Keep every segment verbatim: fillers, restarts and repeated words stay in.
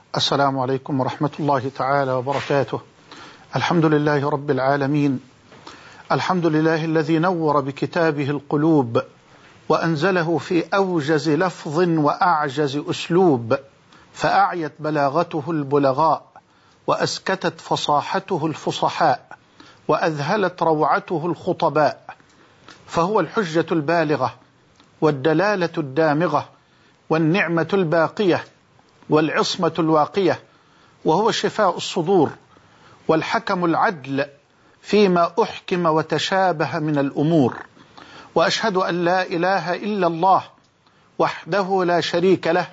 السلام عليكم ورحمة الله تعالى وبركاته. الحمد لله رب العالمين، الحمد لله الذي نور بكتابه القلوب وأنزله في أوجز لفظ وأعجز أسلوب، فأعيت بلاغته البلغاء وأسكتت فصاحته الفصحاء وأذهلت روعته الخطباء، فهو الحجة البالغة والدلالة الدامغة والنعمة الباقية والعصمة الواقية، وهو شفاء الصدور والحكم العدل فيما أحكم وتشابه من الأمور. وأشهد أن لا إله إلا الله وحده لا شريك له،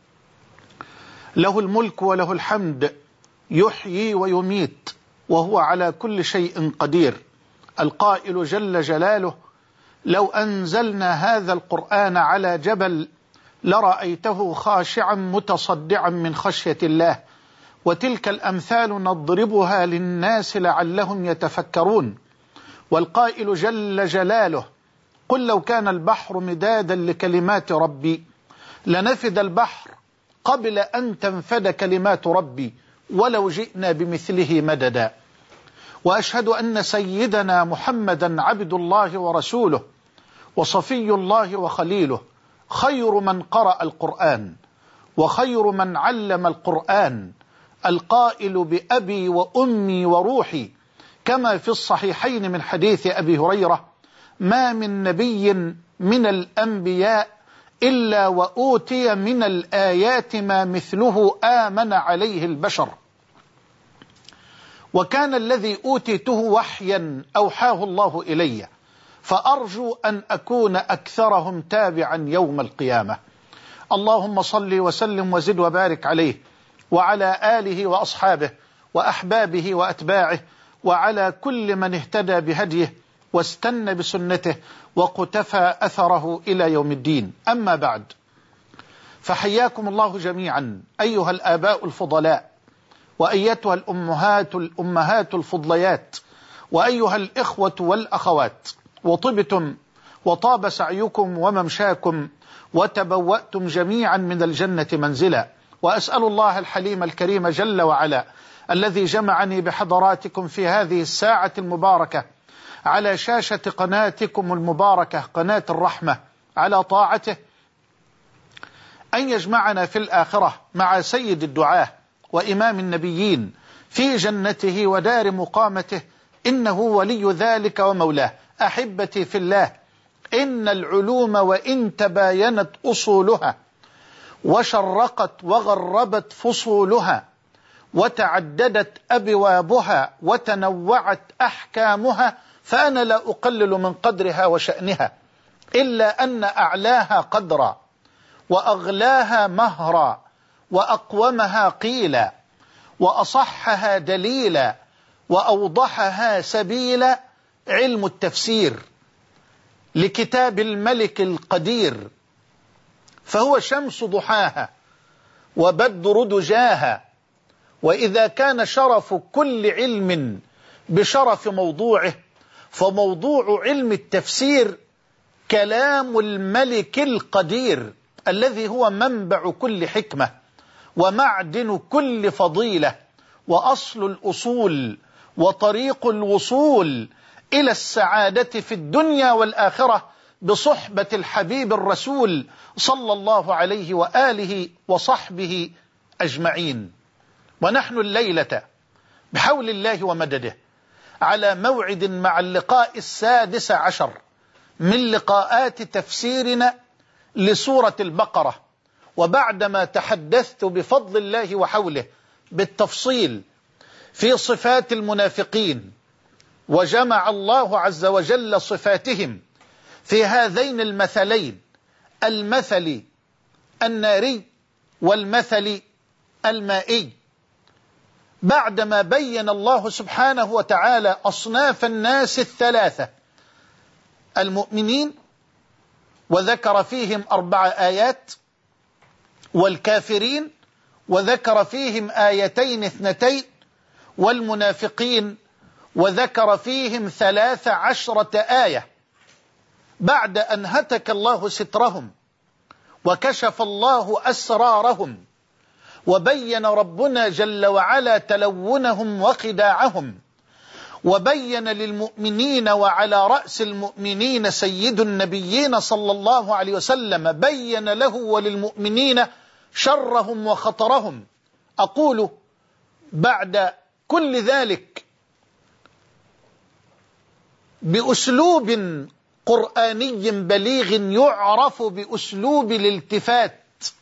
له الملك وله الحمد، يحيي ويميت وهو على كل شيء قدير. القائل جل جلاله: لو أنزلنا هذا القرآن على جبل لرأيته خاشعا متصدعا من خشية الله، وتلك الأمثال نضربها للناس لعلهم يتفكرون. والقائل جل جلاله: قل لو كان البحر مدادا لكلمات ربي لنفد البحر قبل أن تنفد كلمات ربي ولو جئنا بمثله مددا. وأشهد أن سيدنا محمدا عبد الله ورسوله وصفي الله وخليله، خير من قرأ القرآن وخير من علم القرآن، القائل بأبي وأمي وروحي، كما في الصحيحين من حديث أبي هريرة: ما من نبي من الأنبياء إلا وأوتي من الآيات ما مثله آمن عليه البشر، وكان الذي أوتيته وحيا أوحاه الله إلي، فأرجو أن أكون أكثرهم تابعا يوم القيامة. اللهم صل وسلم وزد وبارك عليه وعلى آله وأصحابه وأحبابه وأتباعه وعلى كل من اهتدى بهديه واستنى بسنته وقتفى أثره إلى يوم الدين. أما بعد، فحياكم الله جميعا أيها الآباء الفضلاء، وأيتها الأمهات الأمهات الفضليات، وأيها الإخوة والأخوات، وطبتم وطاب سعيكم وممشاكم وتبوأتم جميعا من الجنة منزلا. وأسأل الله الحليم الكريم جل وعلا الذي جمعني بحضراتكم في هذه الساعة المباركة على شاشة قناتكم المباركة قناة الرحمة على طاعته، أن يجمعنا في الآخرة مع سيد الدعاة وإمام النبيين في جنته ودار مقامته، إنه ولي ذلك ومولاه. أحبتي في الله، إن العلوم وإن تباينت أصولها وشرقت وغربت فصولها وتعددت أبوابها وتنوعت أحكامها، فأنا لا أقلل من قدرها وشأنها، إلا أن أعلاها قدرا وأغلاها مهرا وأقومها قيلا وأصحها دليلا وأوضحها سبيلا علم التفسير لكتاب الملك القدير، فهو شمس ضحاها وبدر دجاها. وإذا كان شرف كل علم بشرف موضوعه، فموضوع علم التفسير كلام الملك القدير الذي هو منبع كل حكمة ومعدن كل فضيلة وأصل الأصول وطريق الوصول إلى السعادة في الدنيا والآخرة بصحبة الحبيب الرسول صلى الله عليه وآله وصحبه أجمعين. ونحن الليلة بحول الله ومدده على موعد مع اللقاء السادس عشر من لقاءات تفسيرنا لسورة البقرة، وبعدما تحدثت بفضل الله وحوله بالتفصيل في صفات المنافقين، وجمع الله عز وجل صفاتهم في هذين المثلين، المثل الناري والمثل المائي، بعدما بين الله سبحانه وتعالى أصناف الناس الثلاثة: المؤمنين وذكر فيهم أربع آيات، والكافرين وذكر فيهم آيتين اثنتين، والمنافقين وذكر فيهم ثلاث عشرة آية. بعد أن هتك الله سترهم وكشف الله أسرارهم وبين ربنا جل وعلا تلونهم وخداعهم، وبين للمؤمنين وعلى رأس المؤمنين سيد النبيين صلى الله عليه وسلم بين له وللمؤمنين شرهم وخطرهم. أقول بعد كل ذلك بأسلوب قرآني بليغ يعرف بأسلوب الالتفات،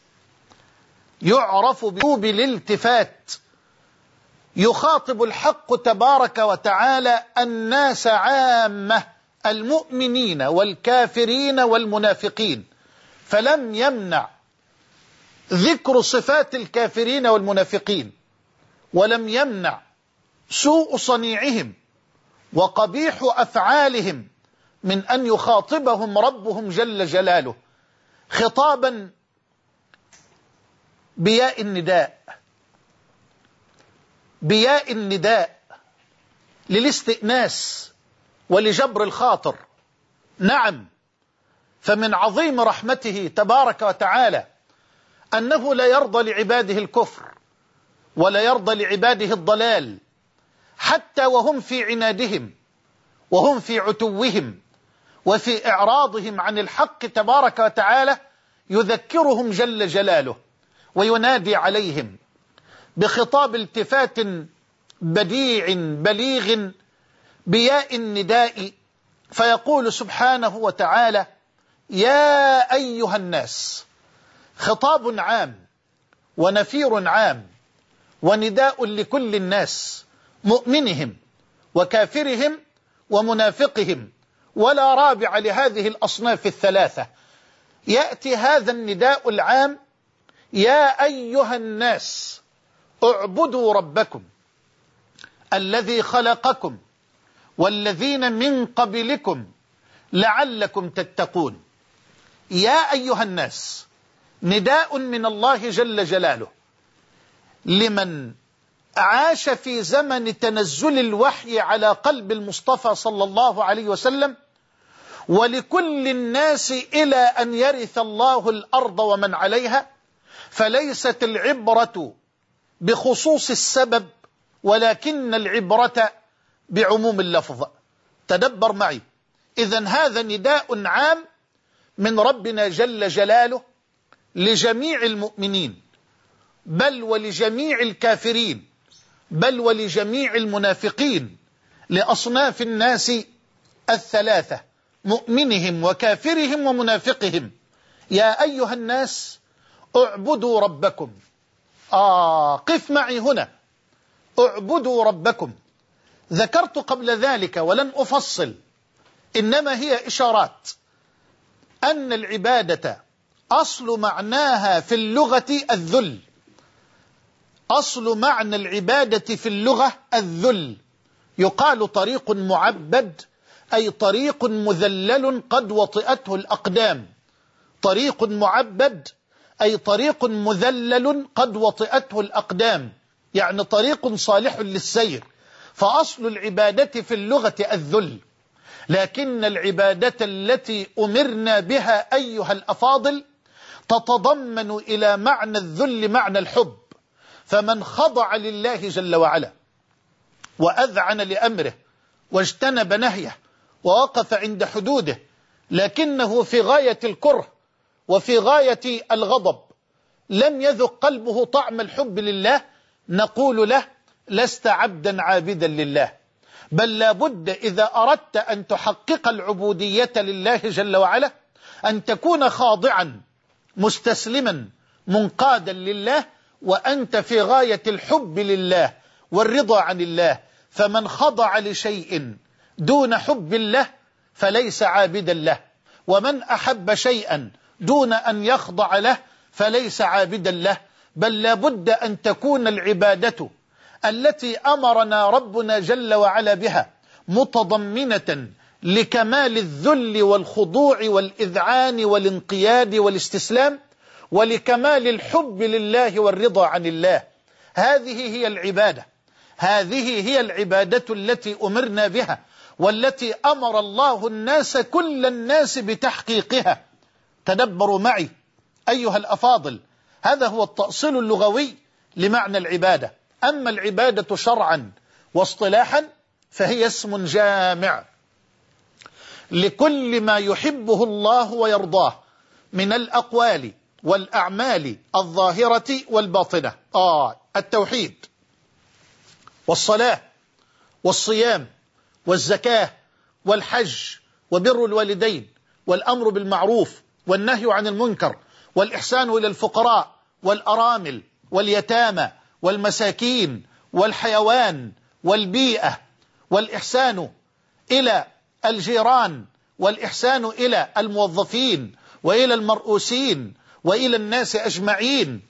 يعرف بأسلوب الالتفات، يخاطب الحق تبارك وتعالى الناس عامة، المؤمنين والكافرين والمنافقين، فلم يمنع ذكر صفات الكافرين والمنافقين، ولم يمنع سوء صنيعهم وقبيح أفعالهم من أن يخاطبهم ربهم جل جلاله خطابا بياء النداء، بياء النداء للاستئناس ولجبر الخاطر. نعم، فمن عظيم رحمته تبارك وتعالى أنه لا يرضى لعباده الكفر ولا يرضى لعباده الضلال، حتى وهم في عنادهم وهم في عتوهم وفي إعراضهم عن الحق تبارك وتعالى يذكرهم جل جلاله وينادي عليهم بخطاب التفات بديع بليغ بياء النداء، فيقول سبحانه وتعالى: يا أيها الناس. خطاب عام ونفير عام ونداء لكل الناس، مؤمنهم وكافرهم ومنافقهم، ولا رابع لهذه الأصناف الثلاثة. يأتي هذا النداء العام: يا أيها الناس اعبدوا ربكم الذي خلقكم والذين من قبلكم لعلكم تتقون. يا أيها الناس نداء من الله جل جلاله لمن عاش في زمن تنزل الوحي على قلب المصطفى صلى الله عليه وسلم، ولكل الناس إلى أن يرث الله الأرض ومن عليها، فليست العبرة بخصوص السبب ولكن العبرة بعموم اللفظ. تدبر معي، إذن هذا نداء عام من ربنا جل جلاله لجميع المؤمنين، بل ولجميع الكافرين، بل ولجميع المنافقين، لأصناف الناس الثلاثة، مؤمنهم وكافرهم ومنافقهم. يا أيها الناس اعبدوا ربكم. آه قف معي هنا، اعبدوا ربكم. ذكرت قبل ذلك ولن أفصل، إنما هي إشارات، أن العبادة أصل معناها في اللغة الذل. أصل معنى العبادة في اللغة الذل. يقال طريق معبد أي طريق مذلل قد وطئته الأقدام. طريق معبد أي طريق مذلل قد وطئته الأقدام، يعني طريق صالح للسير. فأصل العبادة في اللغة الذل، لكن العبادة التي أمرنا بها أيها الأفاضل تتضمن إلى معنى الذل معنى الحب. فمن خضع لله جل وعلا وأذعن لأمره واجتنب نهيه ووقف عند حدوده، لكنه في غاية الكره وفي غاية الغضب، لم يذق قلبه طعم الحب لله، نقول له: لست عبدا عابدا لله، بل لابد إذا أردت أن تحقق العبودية لله جل وعلا أن تكون خاضعا مستسلما منقادا لله، وأنت في غاية الحب لله والرضا عن الله. فمن خضع لشيء دون حب الله فليس عابدا له، ومن أحب شيئا دون أن يخضع له فليس عابدا له. بل لابد أن تكون العبادة التي أمرنا ربنا جل وعلا بها متضمنة لكمال الذل والخضوع والإذعان والانقياد والاستسلام، ولكمال الحب لله والرضا عن الله. هذه هي العبادة، هذه هي العبادة التي أمرنا بها، والتي أمر الله الناس كل الناس بتحقيقها. تدبروا معي أيها الأفاضل، هذا هو التأصيل اللغوي لمعنى العبادة. أما العبادة شرعا واصطلاحا فهي اسم جامع لكل ما يحبه الله ويرضاه من الأقوال والأعمال الظاهرة والباطنة. آه التوحيد والصلاة والصيام والزكاة والحج وبر الوالدين والأمر بالمعروف والنهي عن المنكر والإحسان إلى الفقراء والأرامل واليتامى والمساكين والحيوان والبيئة والإحسان إلى الجيران والإحسان إلى الموظفين وإلى المرؤوسين وإلى الناس أجمعين،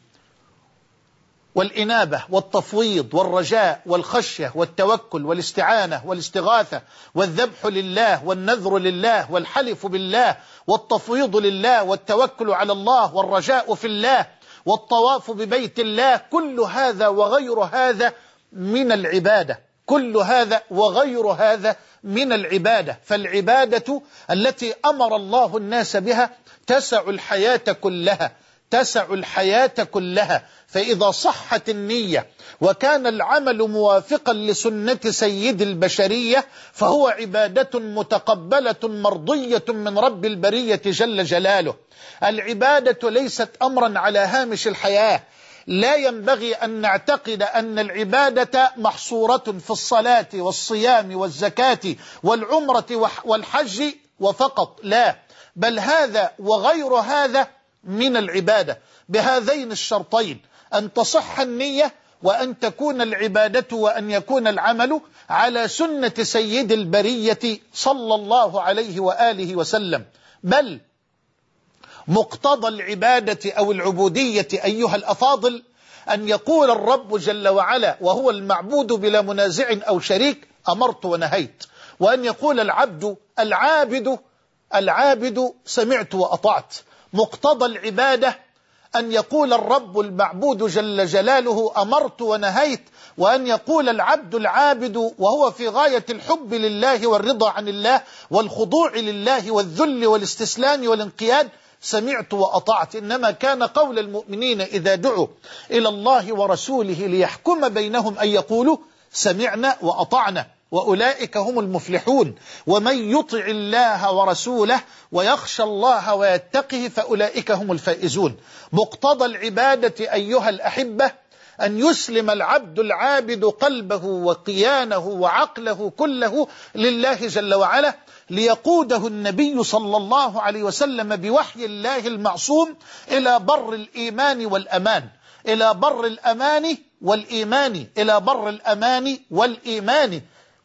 والإنابة والتفويض والرجاء والخشية والتوكل والاستعانة والاستغاثة والذبح لله والنذر لله والحلف بالله والتفويض لله والتوكل على الله والرجاء في الله والطواف ببيت الله. كل هذا وغير هذا من العبادة، كل هذا وغير هذا من العبادة. فالعبادة التي أمر الله الناس بها تسع الحياة كلها، تسع الحياة كلها. فإذا صحت النية وكان العمل موافقا لسنة سيد البشرية فهو عبادة متقبلة مرضية من رب البرية جل جلاله. العبادة ليست أمرا على هامش الحياة. لا ينبغي أن نعتقد أن العبادة محصورة في الصلاة والصيام والزكاة والعمرة والحج وفقط، لا، بل هذا وغير هذا من العبادة بهذين الشرطين: أن تصح النية، وأن تكون العبادة وأن يكون العمل على سنة سيد البرية صلى الله عليه وآله وسلم. بل مقتضى العبادة أو العبودية أيها الأفاضل أن يقول الرب جل وعلا وهو المعبود بلا منازع أو شريك: أمرت ونهيت. وأن يقول العبد العابد العابد: سمعت وأطعت. مقتضى العبادة أن يقول الرب المعبود جل جلاله: أمرت ونهيت. وأن يقول العبد العابد وهو في غاية الحب لله والرضا عن الله والخضوع لله والذل والاستسلام والانقياد: سمعت وأطعت. إنما كان قول المؤمنين إذا دعوا إلى الله ورسوله ليحكم بينهم أن يقولوا: سمعنا وأطعنا، وأولئك هم المفلحون. ومن يطع الله ورسوله ويخشى الله ويتقه فأولئك هم الفائزون. مقتضى العبادة أيها الأحبة أن يسلم العبد العابد قلبه وقيانه وعقله كله لله جل وعلا، ليقوده النبي صلى الله عليه وسلم بوحي الله المعصوم إلى بر الإيمان والأمان، إلى بر الأمان والإيمان، إلى بر الأمان والإيمان.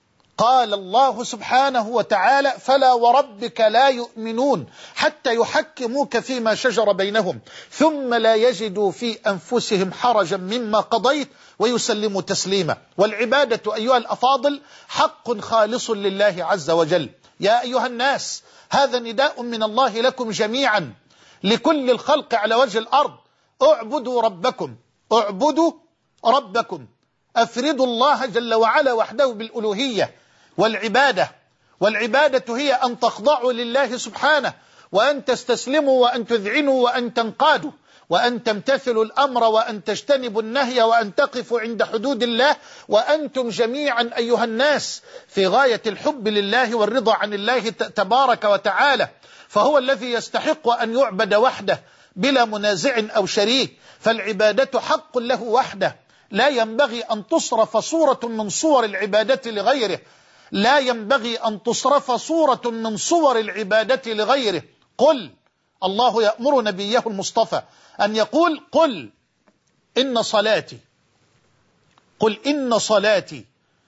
قال الله سبحانه وتعالى: فلا وربك لا يؤمنون حتى يحكموك فيما شجر بينهم ثم لا يجدوا في أنفسهم حرجا مما قضيت ويسلموا تسليما. والعبادة أيها الأفاضل حق خالص لله عز وجل. يا أيها الناس، هذا نداء من الله لكم جميعا، لكل الخلق على وجه الأرض: اعبدوا ربكم، اعبدوا ربكم، أفردوا الله جل وعلا وحده بالألوهية والعبادة. والعبادة هي أن تخضعوا لله سبحانه، وأن تستسلموا، وأن تذعنوا، وأن تنقادوا، وأن تمتثلوا الأمر، وأن تجتنبوا النهي، وأن تقفوا عند حدود الله، وأنتم جميعا أيها الناس في غاية الحب لله والرضا عن الله تبارك وتعالى. فهو الذي يستحق أن يعبد وحده بلا منازع أو شريك. فالعبادة حق له وحده، لا ينبغي أن تصرف صورة من صور العبادة لغيره، لا ينبغي أن تصرف صورة من صور العبادة لغيره. قل، الله يأمر نبيه المصطفى أن يقول: قل إن صلاتي، قل إن صلاتي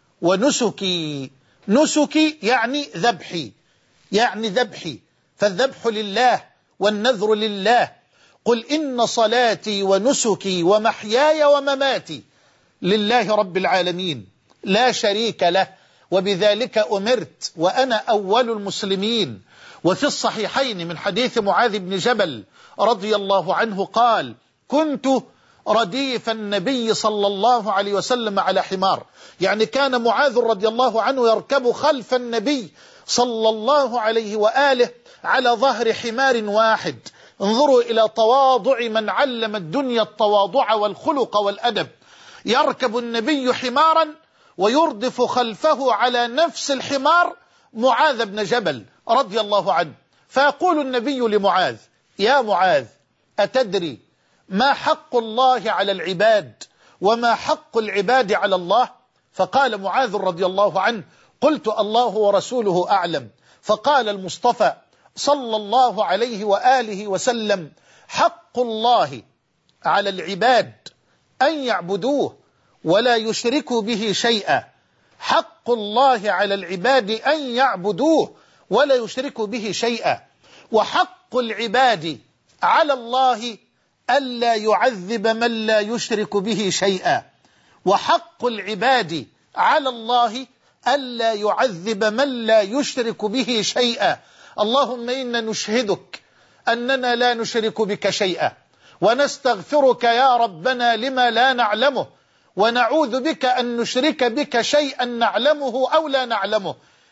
ونسكي. نسكي يعني ذبحي، يعني ذبحي، فالذبح لله والنذر لله. قل إن صلاتي ونسكي ومحياي ومماتي لله رب العالمين لا شريك له، وبذلك أمرت وأنا أول المسلمين. وفي الصحيحين من حديث معاذ بن جبل رضي الله عنه قال: كنت رديف النبي صلى الله عليه وسلم على حمار، يعني كان معاذ رضي الله عنه يركب خلف النبي صلى الله عليه وآله على ظهر حمار واحد. انظروا إلى تواضع من علم الدنيا التواضع والخلق والأدب. يركب النبي حمارا ويردف خلفه على نفس الحمار معاذ بن جبل رضي الله عنه، فيقول النبي لمعاذ: يا معاذ، أتدري ما حق الله على العباد وما حق العباد على الله؟ فقال معاذ رضي الله عنه: قلت الله ورسوله أعلم. فقال المصطفى صلى الله عليه وآله وسلم: حق الله على العباد أن يعبدوه ولا يشركوا به شيئا. حق الله على العباد أن يعبدوه ولا يشركوا به شيئا، وحق العباد على الله ألا يعذب من لا يشرك به شيئا، وحق العباد على الله ألا يعذب من لا يشرك به شيئا. اللهم إنا نشهدك أننا لا نشرك بك شيئا، ونستغفرك يا ربنا لما لا نعلمه، ونعوذ بك أن نشرك بك شيئا نعلمه أو لا نعلمه.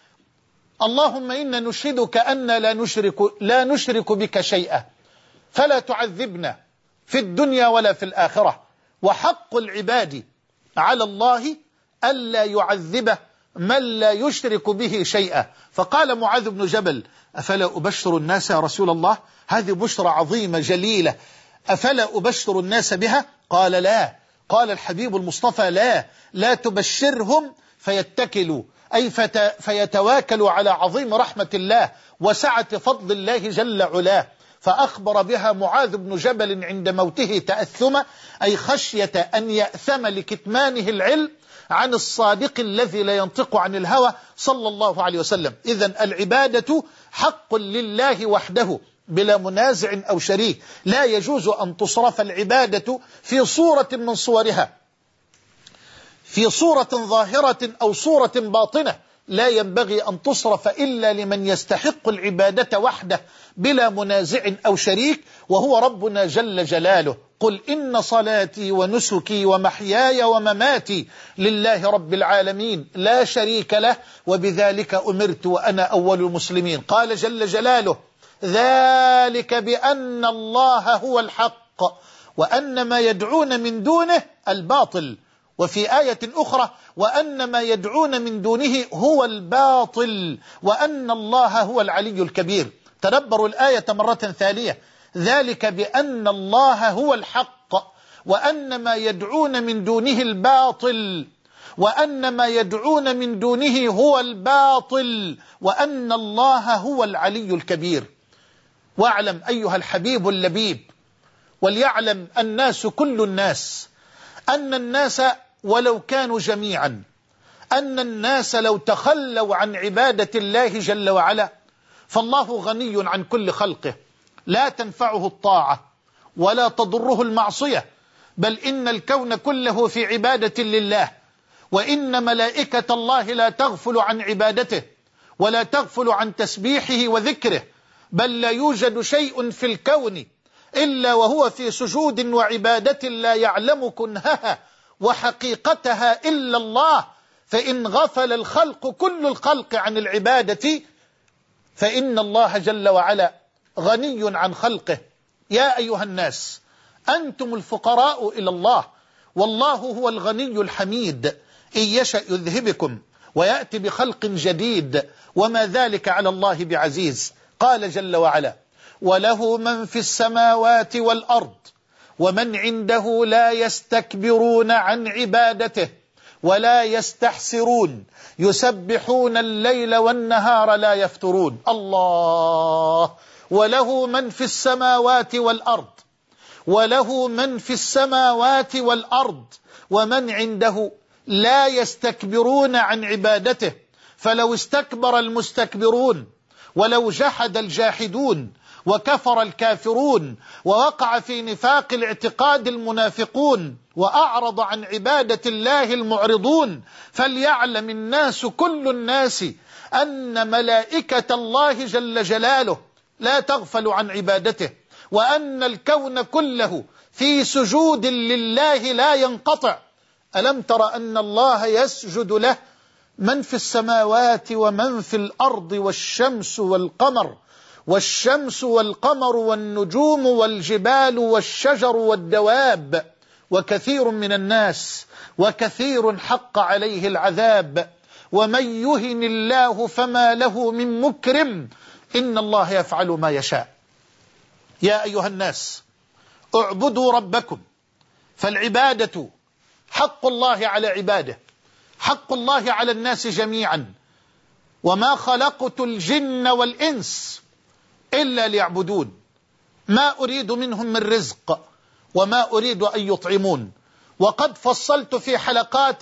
اللهم إنا نشهدك أن لا نشرك, لا نشرك بك شيئا، فلا تعذبنا في الدنيا ولا في الآخرة. وحق العباد على الله ألا يعذب من لا يشرك به شيئا. فقال معاذ بن جبل: أفلا أبشر الناس يا رسول الله؟ هذه بشرى عظيمة جليلة، أفلا أبشر الناس بها؟ قال: لا. قال الحبيب المصطفى: لا لا تبشرهم فيتكلوا، أي فيتواكلوا على عظيم رحمة الله وسعة فضل الله جل علاه. فأخبر بها معاذ بن جبل عند موته تأثما، أي خشية أن يأثم لكتمانه العلم عن الصادق الذي لا ينطق عن الهوى صلى الله عليه وسلم. إذن العبادة حق لله وحده بلا منازع أو شريك، لا يجوز أن تصرف العبادة في صورة من صورها، في صورة ظاهرة أو صورة باطنة، لا ينبغي أن تصرف إلا لمن يستحق العبادة وحده بلا منازع أو شريك، وهو ربنا جل جلاله. قل إن صلاتي ونسكي ومحياي ومماتي لله رب العالمين لا شريك له وبذلك أمرت وأنا أول المسلمين. قال جل جلاله: ذلك بأن الله هو الحق وأن ما يدعون من دونه الباطل. وفي آية أخرى: وأن ما يدعون من دونه هو الباطل وأن الله هو العلي الكبير. تدبروا الآية مرة ثانية: ذلك بأن الله هو الحق وأن ما يدعون من دونه الباطل وأن ما يدعون من دونه هو الباطل وأن الله هو العلي الكبير. واعلم أيها الحبيب اللبيب، وليعلم الناس كل الناس، أن الناس ولو كانوا جميعا، أن الناس لو تخلوا عن عبادة الله جل وعلا فالله غني عن كل خلقه، لا تنفعه الطاعة ولا تضره المعصية، بل إن الكون كله في عبادة لله، وإن ملائكة الله لا تغفل عن عبادته ولا تغفل عن تسبيحه وذكره، بل لا يوجد شيء في الكون إلا وهو في سجود وعبادة لا يعلم كنهها وحقيقتها إلا الله. فإن غفل الخلق كل الخلق عن العبادة فإن الله جل وعلا غني عن خلقه. يا أيها الناس، أنتم الفقراء إلى الله، والله هو الغني الحميد، إن يشأ يذهبكم ويأتي بخلق جديد وما ذلك على الله بعزيز. قال جل وعلا: وله من في السماوات والأرض ومن عنده لا يستكبرون عن عبادته ولا يستحسرون يسبحون الليل والنهار لا يفترون. الله، وله من في السماوات والأرض، وله من في السماوات والأرض ومن عنده لا يستكبرون عن عبادته. فلو استكبر المستكبرون ولو جحد الجاحدون وكفر الكافرون ووقع في نفاق الاعتقاد المنافقون وأعرض عن عبادة الله المعرضون، فليعلم الناس كل الناس أن ملائكة الله جل جلاله لا تغفل عن عبادته، وأن الكون كله في سجود لله لا ينقطع. ألم تر أن الله يسجد له من في السماوات ومن في الأرض والشمس والقمر والشمس والقمر والنجوم والجبال والشجر والدواب وكثير من الناس وكثير حق عليه العذاب، ومن يهن الله فما له من مكرم، إن الله يفعل ما يشاء. يا أيها الناس اعبدوا ربكم، فالعبادة حق الله على عباده، حق الله على الناس جميعا، وما خلقت الجن والإنس إلا ليعبدون، ما أريد منهم من رزق وما أريد أن يطعمون. وقد فصلت في حلقات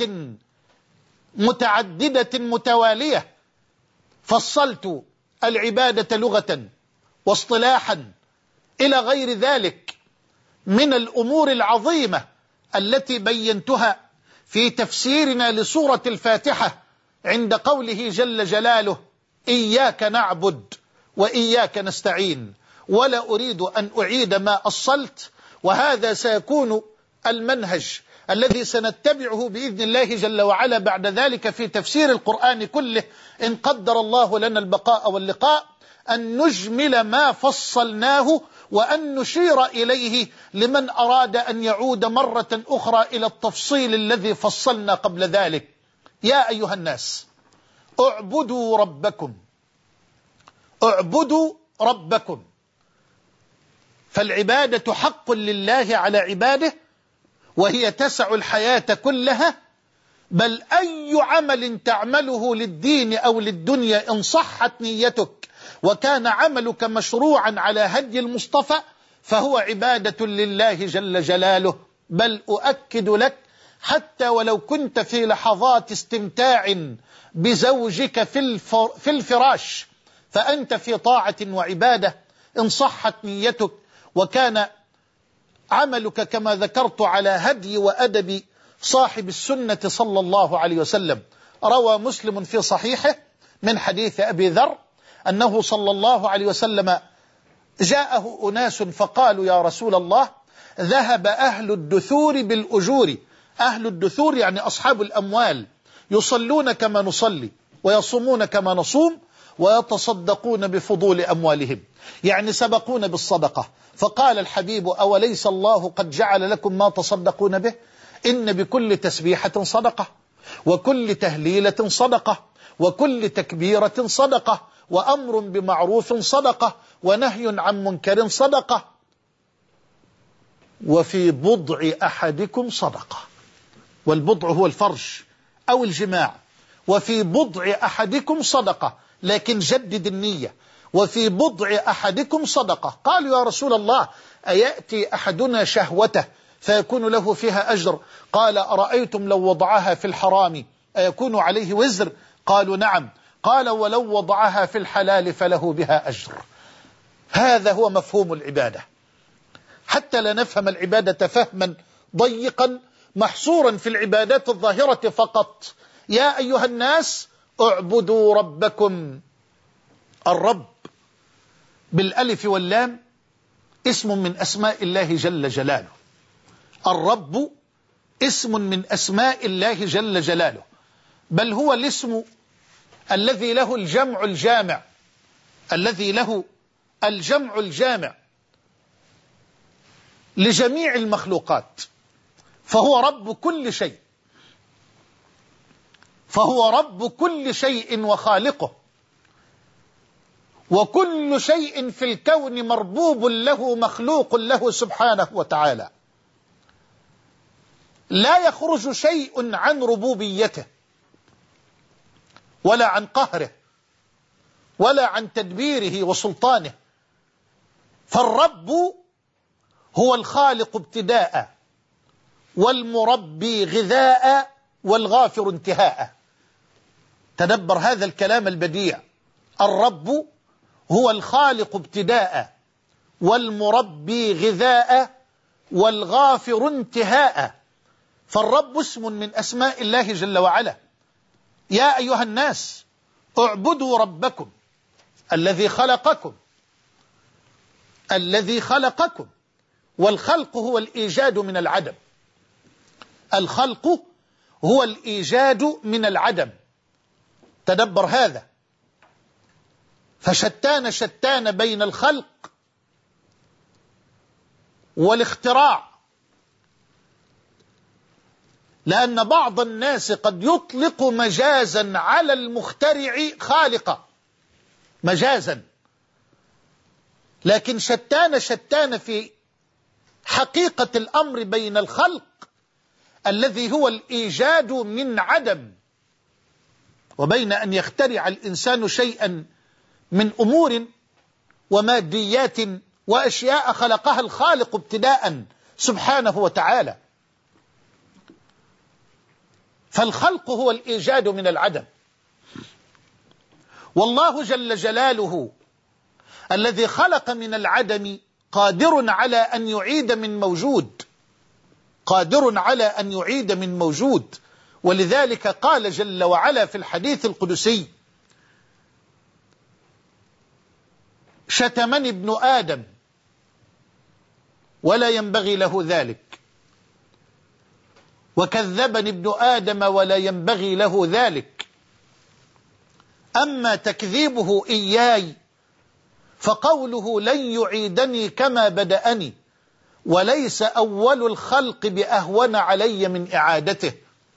متعددة متوالية، فصلت العبادة لغة واصطلاحا إلى غير ذلك من الأمور العظيمة التي بينتها في تفسيرنا لسورة الفاتحة عند قوله جل جلاله: إياك نعبد وإياك نستعين. ولا أريد أن أعيد ما أصلت، وهذا سيكون المنهج الذي سنتبعه بإذن الله جل وعلا بعد ذلك في تفسير القرآن كله، إن قدر الله لنا البقاء واللقاء، أن نجمل ما فصلناه وأن نشير إليه لمن أراد أن يعود مرة أخرى إلى التفصيل الذي فصلنا قبل ذلك. يا أيها الناس اعبدوا ربكم، اعبدوا ربكم، فالعبادة حق لله على عباده، وهي تسع الحياة كلها، بل أي عمل تعمله للدين أو للدنيا إن صحت نيتك وكان عملك مشروعا على هدي المصطفى فهو عبادة لله جل جلاله. بل أؤكد لك، حتى ولو كنت في لحظات استمتاع بزوجك في الفراش فأنت في طاعة وعبادة إن صحت نيتك وكان عملك كما ذكرت على هدي وأدب صاحب السنة صلى الله عليه وسلم. روى مسلم في صحيحه من حديث أبي ذر أنه صلى الله عليه وسلم جاءه أناس فقالوا: يا رسول الله، ذهب أهل الدثور بالأجور. أهل الدثور يعني أصحاب الأموال، يصلون كما نصلي ويصومون كما نصوم ويتصدقون بفضول أموالهم، يعني سبقون بالصدقة. فقال الحبيب: أوليس الله قد جعل لكم ما تصدقون به؟ إن بكل تسبيحة صدقة، وكل تهليلة صدقة، وكل تكبيرة صدقة، وأمر بمعروف صدقة، ونهي عن منكر صدقة، وفي بضع أحدكم صدقة. والبضع هو الفرج أو الجماع. وفي بضع أحدكم صدقة، لكن جدد النية. وفي بضع أحدكم صدقة. قالوا: يا رسول الله، أيأتي أحدنا شهوته فيكون له فيها أجر؟ قال: أرأيتم لو وضعها في الحرام أيكون عليه وزر؟ قالوا: نعم. قال: ولو وضعها في الحلال فله بها أجر. هذا هو مفهوم العبادة، حتى لا نفهم العبادة فهما ضيقا محصورا في العبادات الظاهرة فقط. يا أيها الناس اعبدوا ربكم. الرب بالألف واللام اسم من أسماء الله جل جلاله. الرب اسم من أسماء الله جل جلاله، بل هو الاسم الذي له الجمع الجامع، الذي له الجمع الجامع لجميع المخلوقات، فهو رب كل شيء، فهو رب كل شيء وخالقه، وكل شيء في الكون مربوب له مخلوق له سبحانه وتعالى. لا يخرج شيء عن ربوبيته ولا عن قهره ولا عن تدبيره وسلطانه. فالرب هو الخالق ابتداء، والمربي غذاء، والغافر انتهاء. تدبر هذا الكلام البديع. الرب هو الخالق ابتداء، والمربي غذاء، والغافر انتهاء. فالرب اسم من أسماء الله جل وعلا. يا أيها الناس اعبدوا ربكم الذي خلقكم، الذي خلقكم. والخلق هو الإيجاد من العدم، الخلق هو الإيجاد من العدم. تدبر هذا. فشتان شتان بين الخلق والاختراع. لأن بعض الناس قد يطلق مجازا على المخترع خالقا، مجازا، لكن شتان شتان في حقيقة الأمر بين الخلق الذي هو الإيجاد من عدم، وبين أن يخترع الإنسان شيئا من أمور وماديات وأشياء خلقها الخالق ابتداء سبحانه وتعالى. فالخلق هو الإيجاد من العدم، والله جل جلاله الذي خلق من العدم قادر على أن يعيد من موجود، قادر على أن يعيد من موجود. ولذلك قال جل وعلا في الحديث القدسي: شتمني ابن آدم ولا ينبغي له ذلك، وكذبني ابن آدم ولا ينبغي له ذلك، أما تكذيبه إياي فقوله لن يعيدني كما بدأني، وليس أول الخلق بأهون علي من إعادته.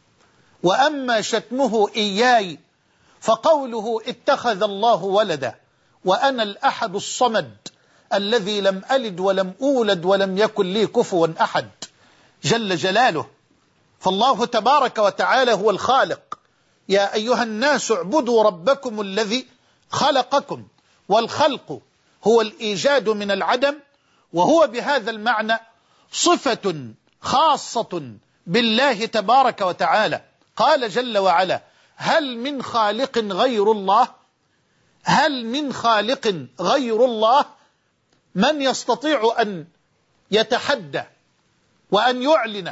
وأما شتمه إياي فقوله اتخذ الله ولدا وأنا الأحد الصمد الذي لم ألد ولم أولد ولم يكن لي كفوا أحد، جل جلاله. فالله تبارك وتعالى هو الخالق. يا أيها الناس اعبدوا ربكم الذي خلقكم، والخلق هو الإيجاد من العدم، وهو بهذا المعنى صفة خاصة بالله تبارك وتعالى. قال جل وعلا: هل من خالق غير الله؟ هل من خالق غير الله؟ من يستطيع أن يتحدى وأن يعلن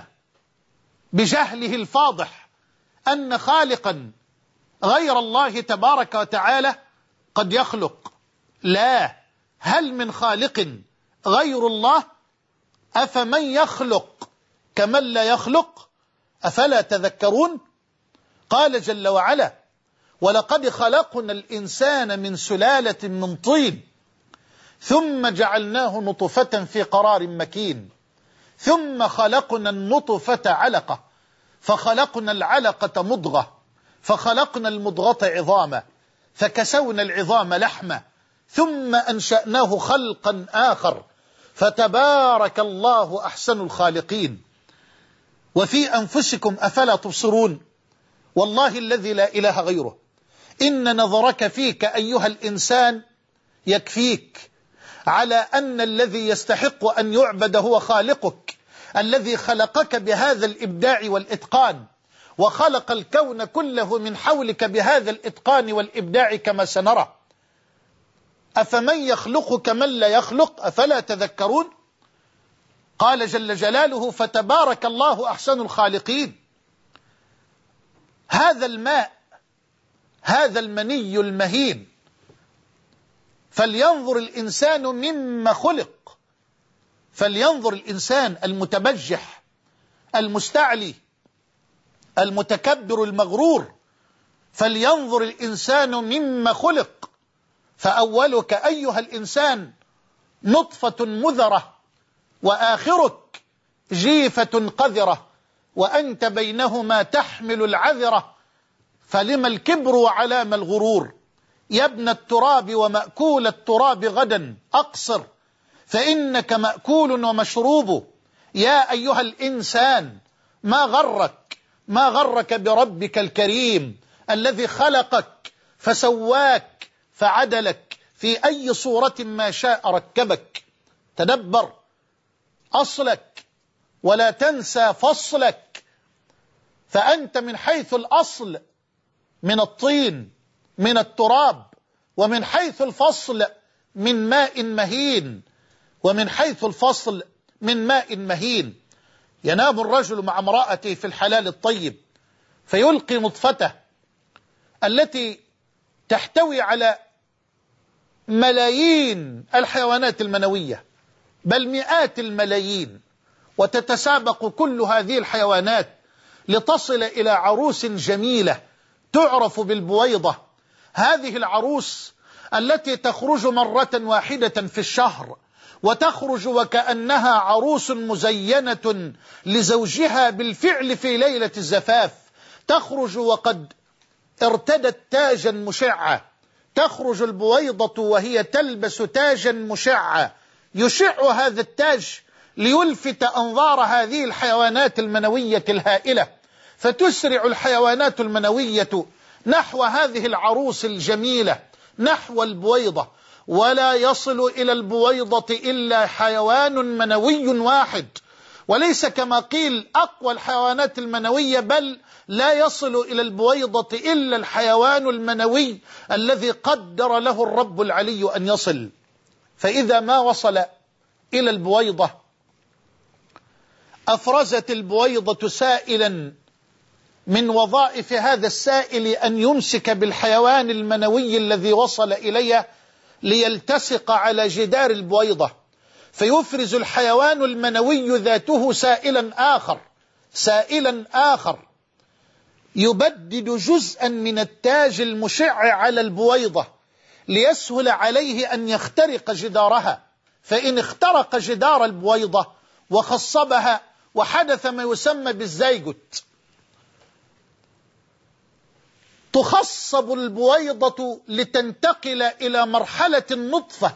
بجهله الفاضح أن خالقا غير الله تبارك وتعالى قد يخلق؟ لا. هل من خالق غير الله؟ أفمن يخلق كمن لا يخلق؟ أفلا تذكرون؟ قال جل وعلا: ولقد خلقنا الإنسان من سلالة من طين ثم جعلناه نطفة في قرار مكين ثم خلقنا النطفة علقة فخلقنا العلقة مضغة فخلقنا المضغة عظاما فكسونا العظام لحما ثم أنشأناه خلقا آخر فتبارك الله أحسن الخالقين. وفي أنفسكم أفلا تبصرون؟ والله الذي لا إله غيره إن نظرك فيك أيها الإنسان يكفيك على أن الذي يستحق أن يعبد هو خالقك، الذي خلقك بهذا الإبداع والإتقان، وخلق الكون كله من حولك بهذا الإتقان والإبداع كما سنرى. أفمن يخلق كمن لا يخلق؟ أفلا تذكرون؟ قال جل جلاله: فتبارك الله أحسن الخالقين. هذا الماء، هذا المني المهين، فلينظر الإنسان مما خلق، فلينظر الإنسان المتبجح المستعلي المتكبر المغرور، فلينظر الإنسان مما خلق. فأولك أيها الإنسان نطفة مذرة، وآخرك جيفة قذرة، وأنت بينهما تحمل العذرة، فلما الكبر وعلام الغرور؟ يا ابن التراب ومأكول التراب غدا أقصر، فإنك مأكول ومشروب. يا أيها الإنسان ما غرك ما غرك بربك الكريم الذي خلقك فسواك فعدلك في أي صورة ما شاء ركبك. تدبر أصلك ولا تنسى فصلك، فأنت من حيث الأصل من الطين من التراب، ومن حيث الفصل من ماء مهين، ومن حيث الفصل من ماء مهين. ينام الرجل مع امرأته في الحلال الطيب فيلقي نطفته التي تحتوي على ملايين الحيوانات المنوية، بل مئات الملايين، وتتسابق كل هذه الحيوانات لتصل إلى عروس جميلة تعرف بالبويضة. هذه العروس التي تخرج مرة واحدة في الشهر وتخرج وكأنها عروس مزينة لزوجها بالفعل في ليلة الزفاف، تخرج وقد ارتدت تاجا مشعا، تخرج البويضة وهي تلبس تاجا مشعا، يشع هذا التاج ليلفت أنظار هذه الحيوانات المنوية الهائلة، فتسرع الحيوانات المنوية نحو هذه العروس الجميلة، نحو البويضة، ولا يصل إلى البويضة إلا حيوان منوي واحد، وليس كما قيل أقوى الحيوانات المنوية، بل لا يصل إلى البويضة إلا الحيوان المنوي الذي قدر له الرب العلي أن يصل. فإذا ما وصل إلى البويضة أفرزت البويضة سائلا من وظائف هذا السائل أن يمسك بالحيوان المنوي الذي وصل إليه ليلتصق على جدار البويضة، فيفرز الحيوان المنوي ذاته سائلا آخر سائلا آخر يبدد جزءا من التاج المشع على البويضة ليسهل عليه أن يخترق جدارها، فإن اخترق جدار البويضة وخصبها وحدث ما يسمى بالزيجوت، تخصب البويضة لتنتقل إلى مرحلة النطفة،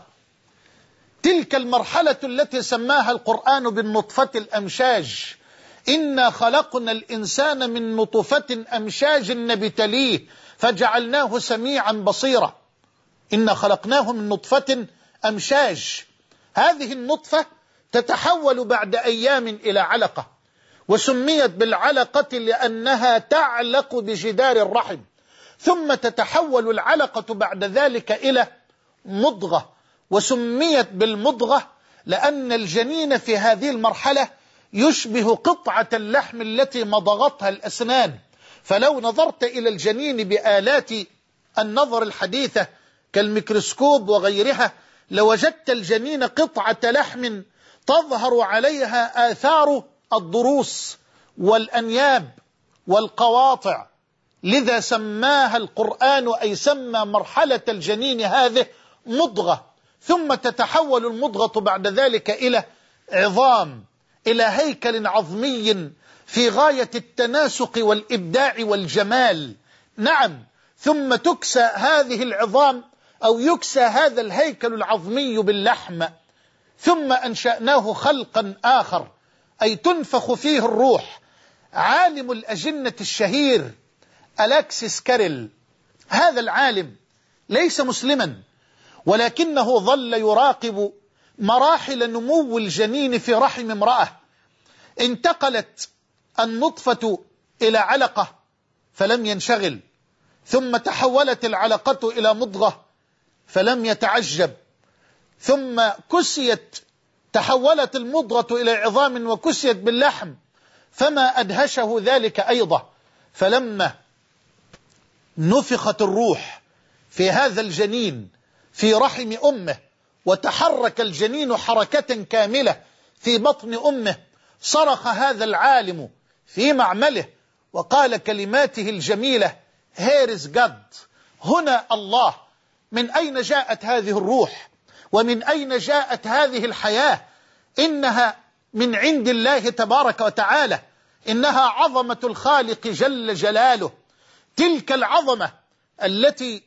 تلك المرحلة التي سماها القرآن بالنطفة الأمشاج، إنا خلقنا الإنسان من نطفة أمشاج نبتليه فجعلناه سميعا بصيرا. إنا خلقناه من نطفة أمشاج، هذه النطفة تتحول بعد أيام إلى علقة، وسميت بالعلقة لأنها تعلق بجدار الرحم، ثم تتحول العلقة بعد ذلك إلى مضغة، وسميت بالمضغة لأن الجنين في هذه المرحلة يشبه قطعة اللحم التي مضغتها الأسنان، فلو نظرت إلى الجنين بآلات النظر الحديثة كالميكروسكوب وغيرها لوجدت الجنين قطعة لحم تظهر عليها آثار الضروس والأنياب والقواطع، لذا سماها القرآن أي سمى مرحلة الجنين هذه مضغة، ثم تتحول المضغة بعد ذلك إلى عظام، إلى هيكل عظمي في غاية التناسق والإبداع والجمال. نعم، ثم تكسى هذه العظام أو يكسى هذا الهيكل العظمي باللحم، ثم أنشأناه خلقا آخر أي تنفخ فيه الروح. عالم الأجنة الشهير ألكسيس كاريل، هذا العالم ليس مسلما، ولكنه ظل يراقب مراحل نمو الجنين في رحم امرأة. انتقلت النطفة إلى علقة فلم ينشغل، ثم تحولت العلقة إلى مضغة فلم يتعجب، ثم كسيت تحولت المضغة إلى عظام وكسيت باللحم، فما أدهشه ذلك أيضا. فلما نفخت الروح في هذا الجنين في رحم أمه وتحرك الجنين حركة كاملة في بطن أمه، صرخ هذا العالم في معمله وقال كلماته الجميلة: Here is God، هنا الله. من أين جاءت هذه الروح ومن أين جاءت هذه الحياة؟ إنها من عند الله تبارك وتعالى، إنها عظمة الخالق جل جلاله، تلك العظمة التي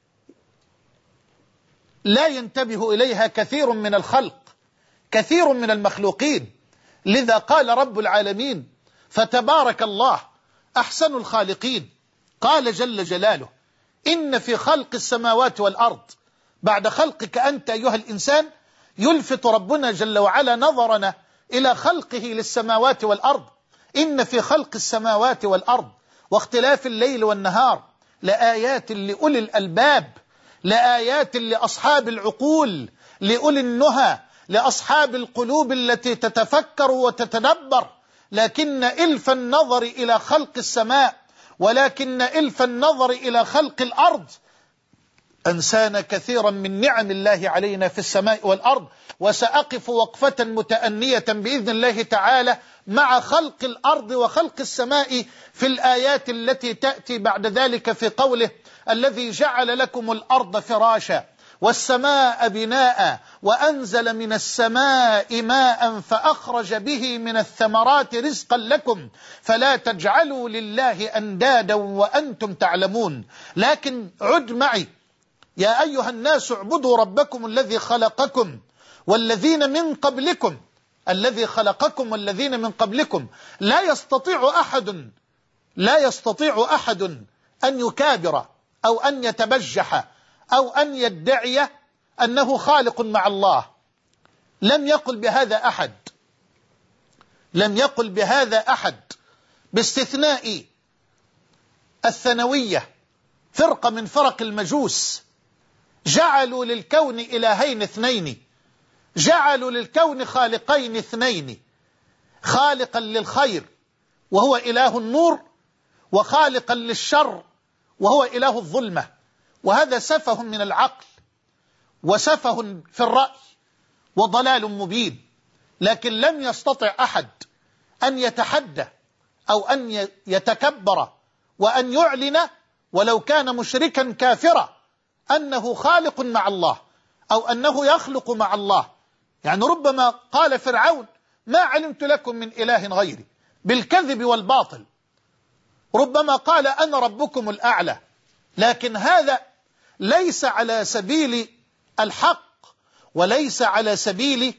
لا ينتبه إليها كثير من الخلق، كثير من المخلوقين. لذا قال رب العالمين: فتبارك الله أحسن الخالقين. قال جل جلاله: إن في خلق السماوات والأرض، بعد خلقك أنت أيها الإنسان يلفت ربنا جل وعلا نظرنا إلى خلقه للسماوات والأرض. إن في خلق السماوات والأرض واختلاف الليل والنهار لآيات لأولي الألباب، لآيات لأصحاب العقول، لأولي النهى، لأصحاب القلوب التي تتفكر وتتدبر. لكن إلف النظر إلى خلق السماء ولكن إلف النظر إلى خلق الأرض أنسانا كثيرا من نعم الله علينا في السماء والأرض. وسأقف وقفة متأنية بإذن الله تعالى مع خلق الأرض وخلق السماء في الآيات التي تأتي بعد ذلك في قوله: الذي جعل لكم الأرض فراشا والسماء بناء وأنزل من السماء ماء فأخرج به من الثمرات رزقا لكم فلا تجعلوا لله أندادا وأنتم تعلمون. لكن عد معي: يا أيها الناس اعبدوا ربكم الذي خلقكم والذين من قبلكم. الذي خلقكم والذين من قبلكم. لا يستطيع أحد لا يستطيع أحد أن يكابر أو أن يتبجح أو أن يدعي أنه خالق مع الله. لم يقل بهذا أحد لم يقل بهذا أحد باستثناء الثانوية، فرقة من فرق المجوس، جعلوا للكون إلهين اثنين، جعلوا للكون خالقين اثنين: خالقا للخير وهو إله النور، وخالقا للشر وهو إله الظلمة. وهذا سفه من العقل وسفه في الرأي وضلال مبين. لكن لم يستطع أحد أن يتحدى أو أن يتكبر وأن يعلن ولو كان مشركا كافرا أنه خالق مع الله أو أنه يخلق مع الله. يعني ربما قال فرعون: ما علمت لكم من إله غيري، بالكذب والباطل. ربما قال: أنا ربكم الأعلى. لكن هذا ليس على سبيل الحق وليس على سبيل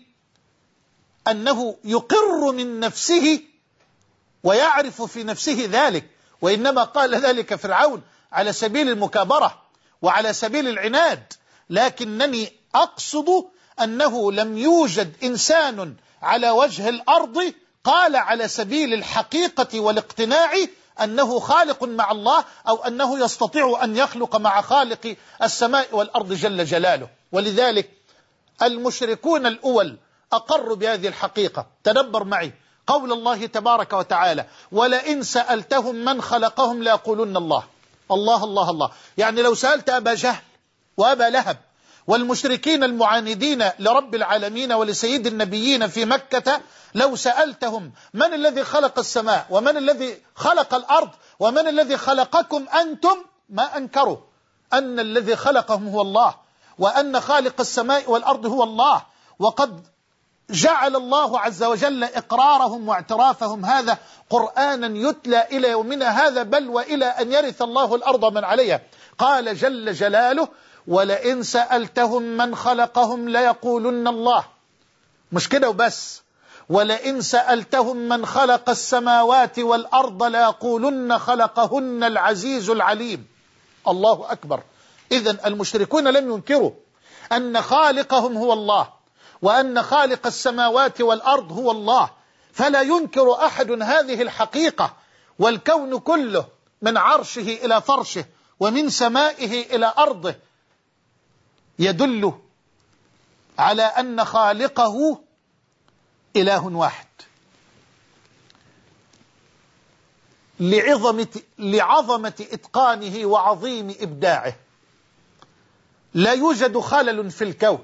أنه يقر من نفسه ويعرف في نفسه ذلك، وإنما قال ذلك فرعون على سبيل المكابرة وعلى سبيل العناد. لكنني أقصد أنه لم يوجد إنسان على وجه الأرض قال على سبيل الحقيقة والاقتناع أنه خالق مع الله أو أنه يستطيع أن يخلق مع خالق السماء والأرض جل جلاله. ولذلك المشركون الأول أقروا بهذه الحقيقة. تدبر معي قول الله تبارك وتعالى: ولئن سألتهم من خلقهم ليقولن الله. الله الله الله. يعني لو سألت أبا جهل وأبا لهب والمشركين المعاندين لرب العالمين ولسيد النبيين في مكة، لو سألتهم من الذي خلق السماء ومن الذي خلق الأرض ومن الذي خلقكم أنتم، ما أنكروا أن الذي خلقهم هو الله، وأن خالق السماء والأرض هو الله. وقد جعل الله عز وجل إقرارهم واعترافهم هذا قرآنا يتلى إلى يومنا هذا، بل وإلى أن يرث الله الأرض من عليها. قال جل جلاله: ولئن سألتهم من خلقهم ليقولن الله. مش كده وبس، ولئن سألتهم من خلق السماوات والأرض ليقولن خلقهن العزيز العليم. الله أكبر. إذن المشركون لم ينكروا أن خالقهم هو الله وأن خالق السماوات والأرض هو الله، فلا ينكر أحد هذه الحقيقة. والكون كله من عرشه إلى فرشه ومن سمائه إلى أرضه يدل على أن خالقه إله واحد. لعظمة, لعظمة إتقانه وعظيم إبداعه لا يوجد خلل في الكون،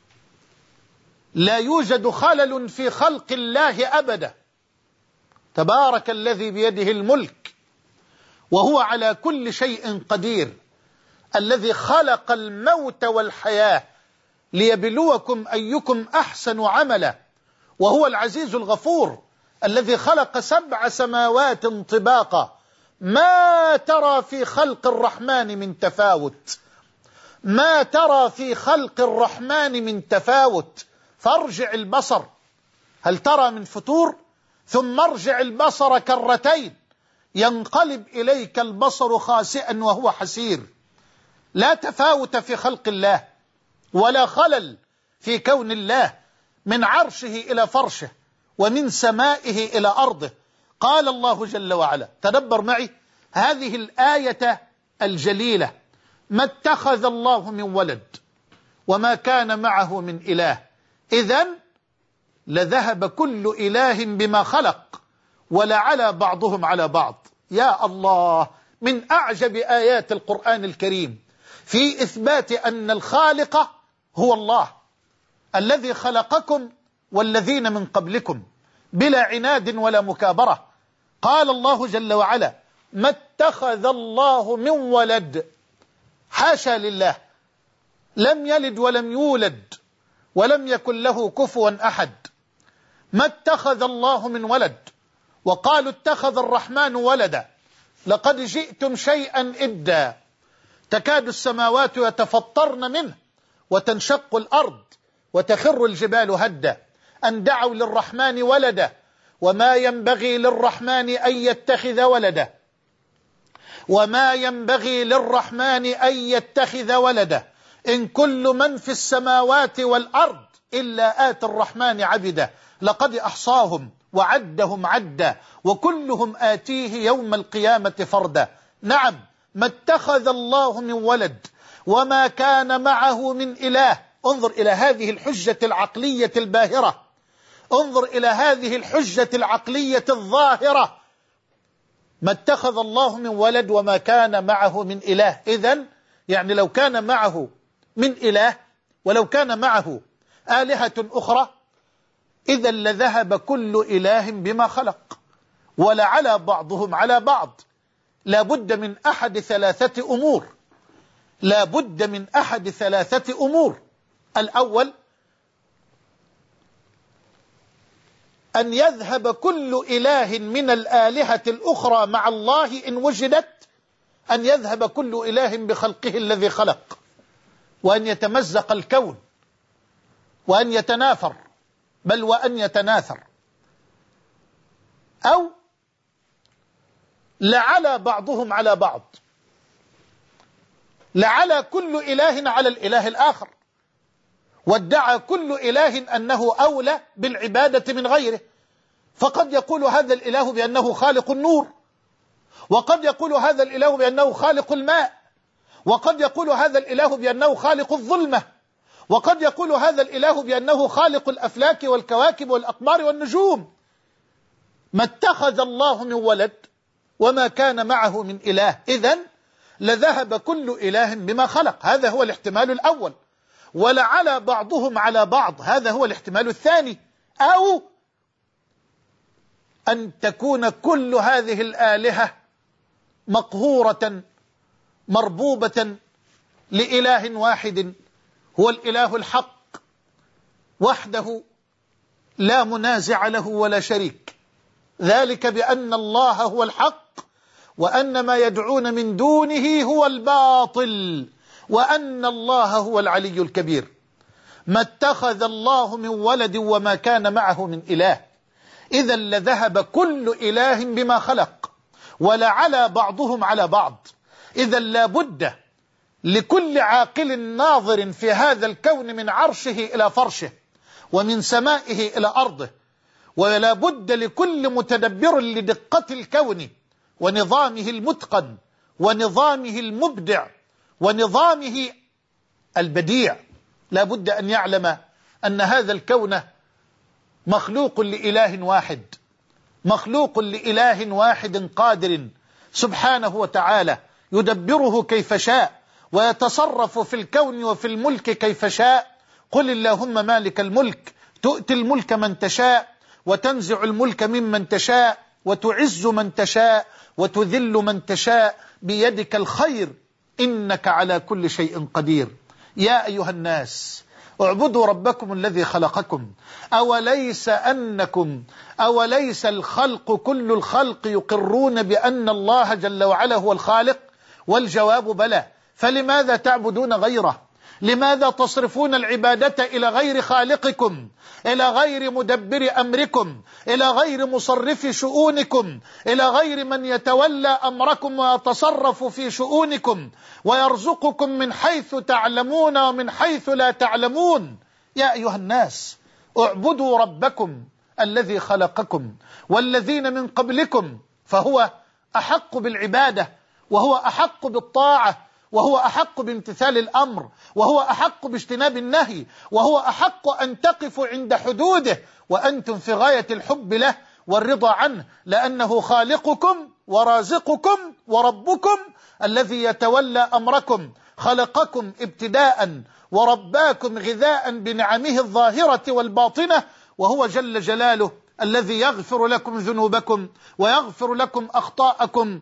لا يوجد خلل في خلق الله أبدا. تبارك الذي بيده الملك وهو على كل شيء قدير، الذي خلق الموت والحياة ليبلوكم أيكم أحسن عملا، وهو العزيز الغفور الذي خلق سبع سماوات طباقا. ما ترى في خلق الرحمن من تفاوت، ما ترى في خلق الرحمن من تفاوت. فارجع البصر هل ترى من فتور، ثم ارجع البصر كرتين ينقلب إليك البصر خاسئا وهو حسير. لا تفاوت في خلق الله ولا خلل في كون الله، من عرشه إلى فرشه ومن سمائه إلى أرضه. قال الله جل وعلا، تدبر معي هذه الآية الجليلة: ما اتخذ الله من ولد وما كان معه من إله، إذن لذهب كل إله بما خلق ولعلى بعضهم على بعض. يا الله، من أعجب آيات القرآن الكريم في إثبات أن الخالق هو الله الذي خلقكم والذين من قبلكم بلا عناد ولا مكابرة. قال الله جل وعلا: ما اتخذ الله من ولد. حاشا لله، لم يلد ولم يولد ولم يكن له كفوا أحد. ما اتخذ الله من ولد، وقالوا اتخذ الرحمن ولدا لقد جئتم شيئا إدا تكاد السماوات يتفطرن منه وتنشق الأرض وتخر الجبال هدا أن دعوا للرحمن ولدا وما ينبغي للرحمن أن يتخذ ولدا وما ينبغي للرحمن أن يتخذ ولدا إن كل من في السماوات والأرض إلا آتي الرحمن عبدا لقد أحصاهم وعدهم عدا وكلهم آتيه يوم القيامة فردا. نعم، ما اتخذ الله من ولد وما كان معه من إله. انظر إلى هذه الحجة العقلية الباهرة، انظر إلى هذه الحجة العقلية الظاهرة. ما اتخذ الله من ولد وما كان معه من إله. إذن يعني لو كان معه من إله ولو كان معه آلهة أخرى إذا لذهب كل إله بما خلق، ولعلى بعضهم على بعض. لا بد من أحد ثلاثة أمور، لا بد من أحد ثلاثة أمور. الأول أن يذهب كل إله من الآلهة الأخرى مع الله إن وجدت، أن يذهب كل إله بخلقه الذي خلق، وأن يتمزق الكون وأن يتناثر، بل وأن يتناثر. أو لعلى بعضهم على بعض، لعلى كل إله على الإله الآخر، وادعى كل إله أنه أولى بالعبادة من غيره. فقد يقول هذا الإله بأنه خالق النور، وقد يقول هذا الإله بأنه خالق الماء، وقد يقول هذا الإله بأنه خالق الظلمة، وقد يقول هذا الإله بأنه خالق الأفلاك والكواكب والأقمار والنجوم. ما اتخذ الله من ولد وما كان معه من إله، إذن لذهب كل إله بما خلق. هذا هو الاحتمال الأول. ولعلى بعضهم على بعض، هذا هو الاحتمال الثاني. أو أن تكون كل هذه الآلهة مقهورة مربوبة لإله واحد هو الإله الحق وحده لا منازع له ولا شريك، ذلك بأن الله هو الحق وأن ما يدعون من دونه هو الباطل وأن الله هو العلي الكبير. ما اتخذ الله من ولد وما كان معه من إله، إذا لذهب كل إله بما خلق، ولعلى بعضهم على بعض. إذا لا بد لكل عاقل ناظر في هذا الكون من عرشه إلى فرشه ومن سمائه إلى أرضه، ولا بد لكل متدبر لدقة الكون ونظامه المتقن ونظامه المبدع ونظامه البديع، لا بد أن يعلم أن هذا الكون مخلوق لإله واحد، مخلوق لإله واحد قادر سبحانه وتعالى يدبره كيف شاء ويتصرف في الكون وفي الملك كيف شاء. قل اللهم مالك الملك تؤتي الملك من تشاء وتنزع الملك ممن تشاء وتعز من تشاء وتذل من تشاء بيدك الخير إنك على كل شيء قدير. يا أيها الناس اعبدوا ربكم الذي خلقكم أوليس أنكم أوليس الخلق كل الخلق يقرون بأن الله جل وعلا هو الخالق؟ والجواب بلى، فلماذا تعبدون غيره؟ لماذا تصرفون العبادة إلى غير خالقكم، إلى غير مدبر أمركم، إلى غير مصرف شؤونكم، إلى غير من يتولى أمركم ويتصرف في شؤونكم ويرزقكم من حيث تعلمون ومن حيث لا تعلمون؟ يا أيها الناس اعبدوا ربكم الذي خلقكم والذين من قبلكم، فهو أحق بالعبادة وهو أحق بالطاعة وهو أحق بامتثال الأمر وهو أحق باجتناب النهي وهو أحق أن تقفوا عند حدوده وأنتم في غاية الحب له والرضا عنه، لأنه خالقكم ورازقكم وربكم الذي يتولى أمركم، خلقكم ابتداء ورباكم غذاء بنعمه الظاهرة والباطنة، وهو جل جلاله الذي يغفر لكم ذنوبكم ويغفر لكم أخطاءكم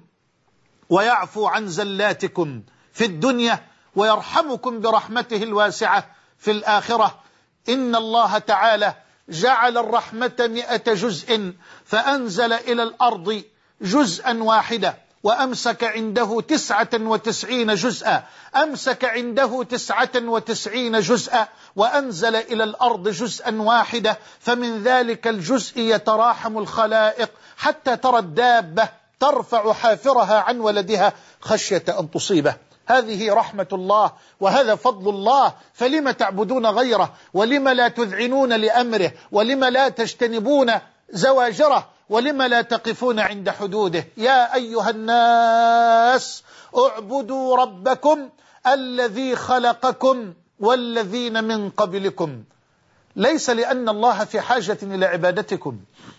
ويعفو عن زلاتكم في الدنيا ويرحمكم برحمته الواسعة في الآخرة. إن الله تعالى جعل الرحمة مئة جزء فأنزل إلى الأرض جزءا واحدا وأمسك عنده تسعة وتسعين جزءا أمسك عنده تسعة وتسعين جزءا وأنزل إلى الأرض جزءا واحدا، فمن ذلك الجزء يتراحم الخلائق حتى ترى الدابة ترفع حافرها عن ولدها خشية أن تصيبه. هذه رحمة الله وهذا فضل الله، فلم تعبدون غيره؟ ولم لا تذعنون لأمره؟ ولم لا تجتنبون زواجره؟ ولم لا تقفون عند حدوده؟ يا أيها الناس اعبدوا ربكم الذي خلقكم والذين من قبلكم. ليس لأن الله في حاجة إلى عبادتكم،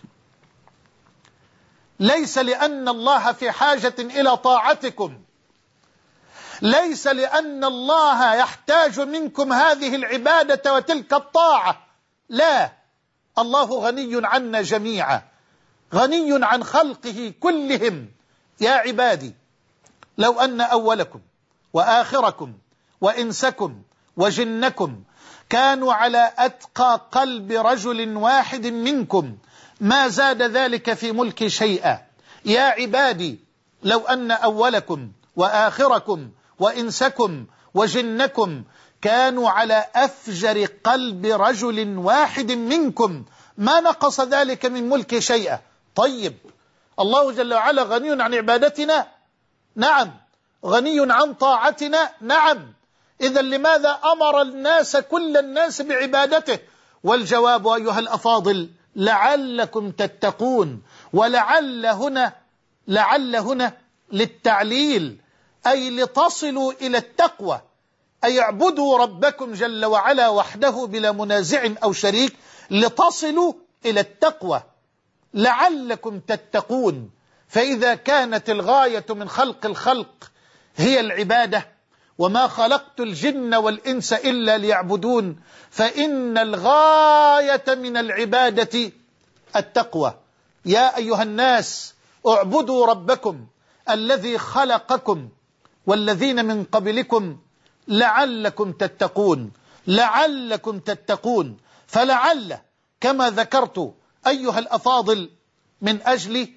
ليس لأن الله في حاجة إلى طاعتكم، ليس لأن الله يحتاج منكم هذه العبادة وتلك الطاعة، لا، الله غني عنا جميعا، غني عن خلقه كلهم. يا عبادي لو أن أولكم وآخركم وإنسكم وجنكم كانوا على أتقى قلب رجل واحد منكم ما زاد ذلك في ملكي شيئا. يا عبادي لو أن أولكم وآخركم وإنسكم وجنكم كانوا على أفجر قلب رجل واحد منكم ما نقص ذلك من ملكي شيئا. طيب، الله جل وعلا غني عن عبادتنا؟ نعم. غني عن طاعتنا؟ نعم. إذا لماذا أمر الناس كل الناس بعبادته؟ والجواب أيها الأفاضل لعلكم تتقون. ولعل هنا لعل هنا للتعليل، أي لتصلوا إلى التقوى، أي اعبدوا ربكم جل وعلا وحده بلا منازع أو شريك لتصلوا إلى التقوى لعلكم تتقون. فإذا كانت الغاية من خلق الخلق هي العبادة، وما خلقت الجن والإنس إلا ليعبدون، فإن الغاية من العبادة التقوى. يا أيها الناس اعبدوا ربكم الذي خلقكم والذين من قبلكم لعلكم تتقون، لعلكم تتقون. فلعل كما ذكرت أيها الأفاضل من أجل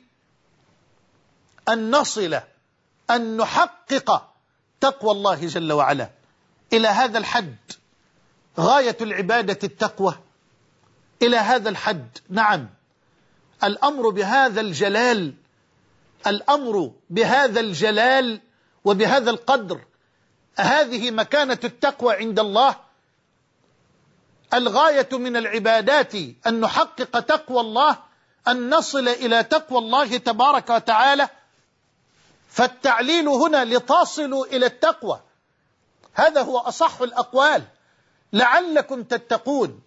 أن نصل أن نحقق تقوى الله جل وعلا إلى هذا الحد. غاية العبادة التقوى إلى هذا الحد. نعم، الأمر بهذا الجلال، الأمر بهذا الجلال وبهذا القدر. هذه مكانة التقوى عند الله. الغاية من العبادات أن نحقق تقوى الله، أن نصل إلى تقوى الله تبارك وتعالى. فالتعليل هنا لتصلوا إلى التقوى، هذا هو أصح الأقوال. لعلكم تتقون.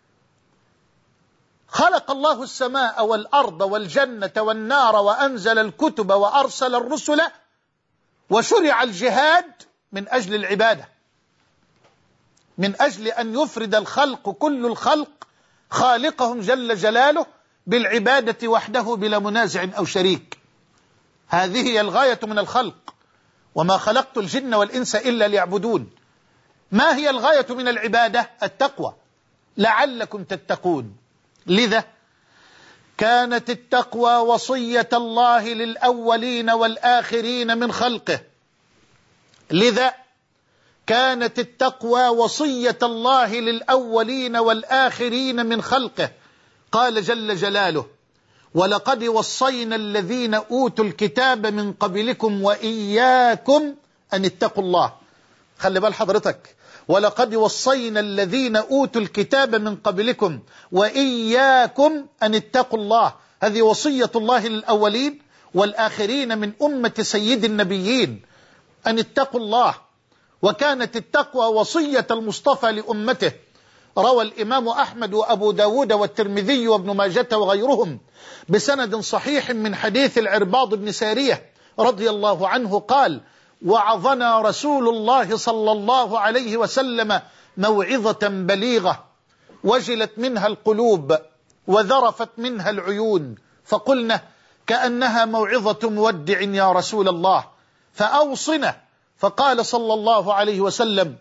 خلق الله السماء والأرض والجنة والنار وأنزل الكتب وأرسل الرسل وشرع الجهاد من أجل العبادة، من أجل أن يفرد الخلق كل الخلق خالقهم جل جلاله بالعبادة وحده بلا منازع أو شريك. هذه هي الغاية من الخلق. وما خلقت الجن والإنس إلا ليعبدون. ما هي الغاية من العبادة؟ التقوى. لعلكم تتقون. لذا كانت التقوى وصية الله للأولين والآخرين من خلقه. لذا كانت التقوى وصية الله للأولين والآخرين من خلقه. قال جل جلاله: ولقد وصينا الذين أوتوا الكتاب من قبلكم وإياكم أن اتقوا الله. خلي بال حضرتك، ولقد وصينا الذين أوتوا الكتاب من قبلكم وإياكم أن اتقوا الله. هذه وصية الله للأولين والآخرين من أمة سيد النبيين أن اتقوا الله. وكانت التقوى وصية المصطفى لأمته. روى الإمام أحمد وأبو داود والترمذي وابن ماجة وغيرهم بسند صحيح من حديث العرباض بن سارية رضي الله عنه قال: وعظنا رسول الله صلى الله عليه وسلم موعظة بليغة وجلت منها القلوب وذرفت منها العيون، فقلنا كأنها موعظة مودع يا رسول الله، فأوصنا. فقال صلى الله عليه وسلم: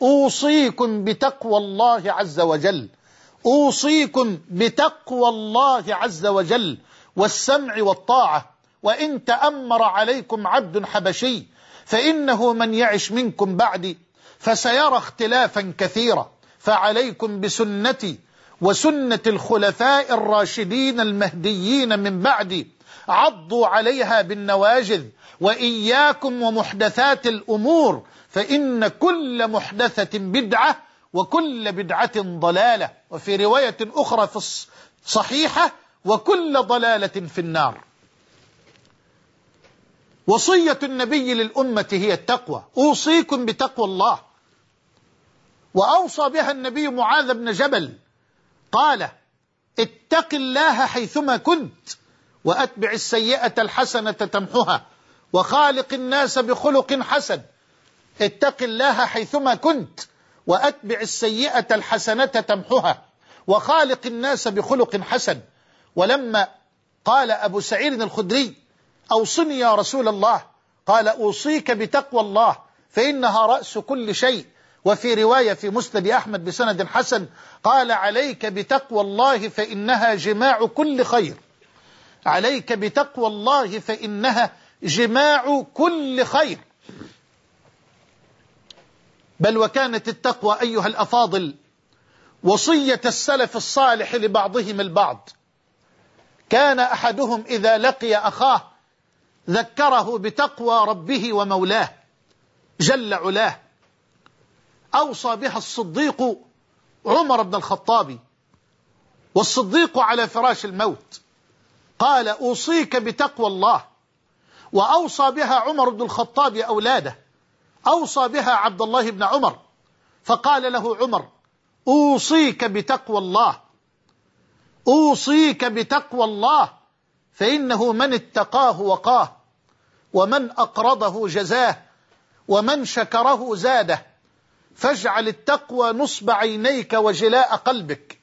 أوصيكم بتقوى الله عز وجل، أوصيكم بتقوى الله عز وجل والسمع والطاعة. وإن تأمر عليكم عبد حبشي فإنه من يعش منكم بعدي فسيرى اختلافا كثيرا، فعليكم بسنتي وسنة الخلفاء الراشدين المهديين من بعدي، عضوا عليها بالنواجذ، وإياكم ومحدثات الأمور، فإن كل محدثة بدعة وكل بدعة ضلالة، وفي رواية أخرى في الصحيحة وكل ضلالة في النار. وصية النبي للأمة هي التقوى، أوصيكم بتقوى الله. وأوصى بها النبي معاذ بن جبل، قال: اتق الله حيثما كنت وأتبع السيئة الحسنة تمحها وخالق الناس بخلق حسن. اتق الله حيثما كنت وأتبع السيئة الحسنة تمحها وخالق الناس بخلق حسن. ولما قال أبو سعيد الخدري: أوصني يا رسول الله، قال: أوصيك بتقوى الله فإنها رأس كل شيء. وفي رواية في مسند أحمد بسند حسن قال: عليك بتقوى الله فإنها جماع كل خير، عليك بتقوى الله فإنها جماع كل خير. بل وكانت التقوى أيها الأفاضل وصية السلف الصالح لبعضهم البعض. كان أحدهم إذا لقي أخاه ذكره بتقوى ربه ومولاه جل علاه. أوصى بها الصديق عمر بن الخطاب، والصديق على فراش الموت، قال: أوصيك بتقوى الله. وأوصى بها عمر بن الخطاب أولاده، أوصى بها عبد الله بن عمر، فقال له عمر: أوصيك بتقوى الله، أوصيك بتقوى الله، فإنه من اتقاه وقاه، ومن أقرضه جزاه، ومن شكره زاده، فاجعل التقوى نصب عينيك وجلاء قلبك.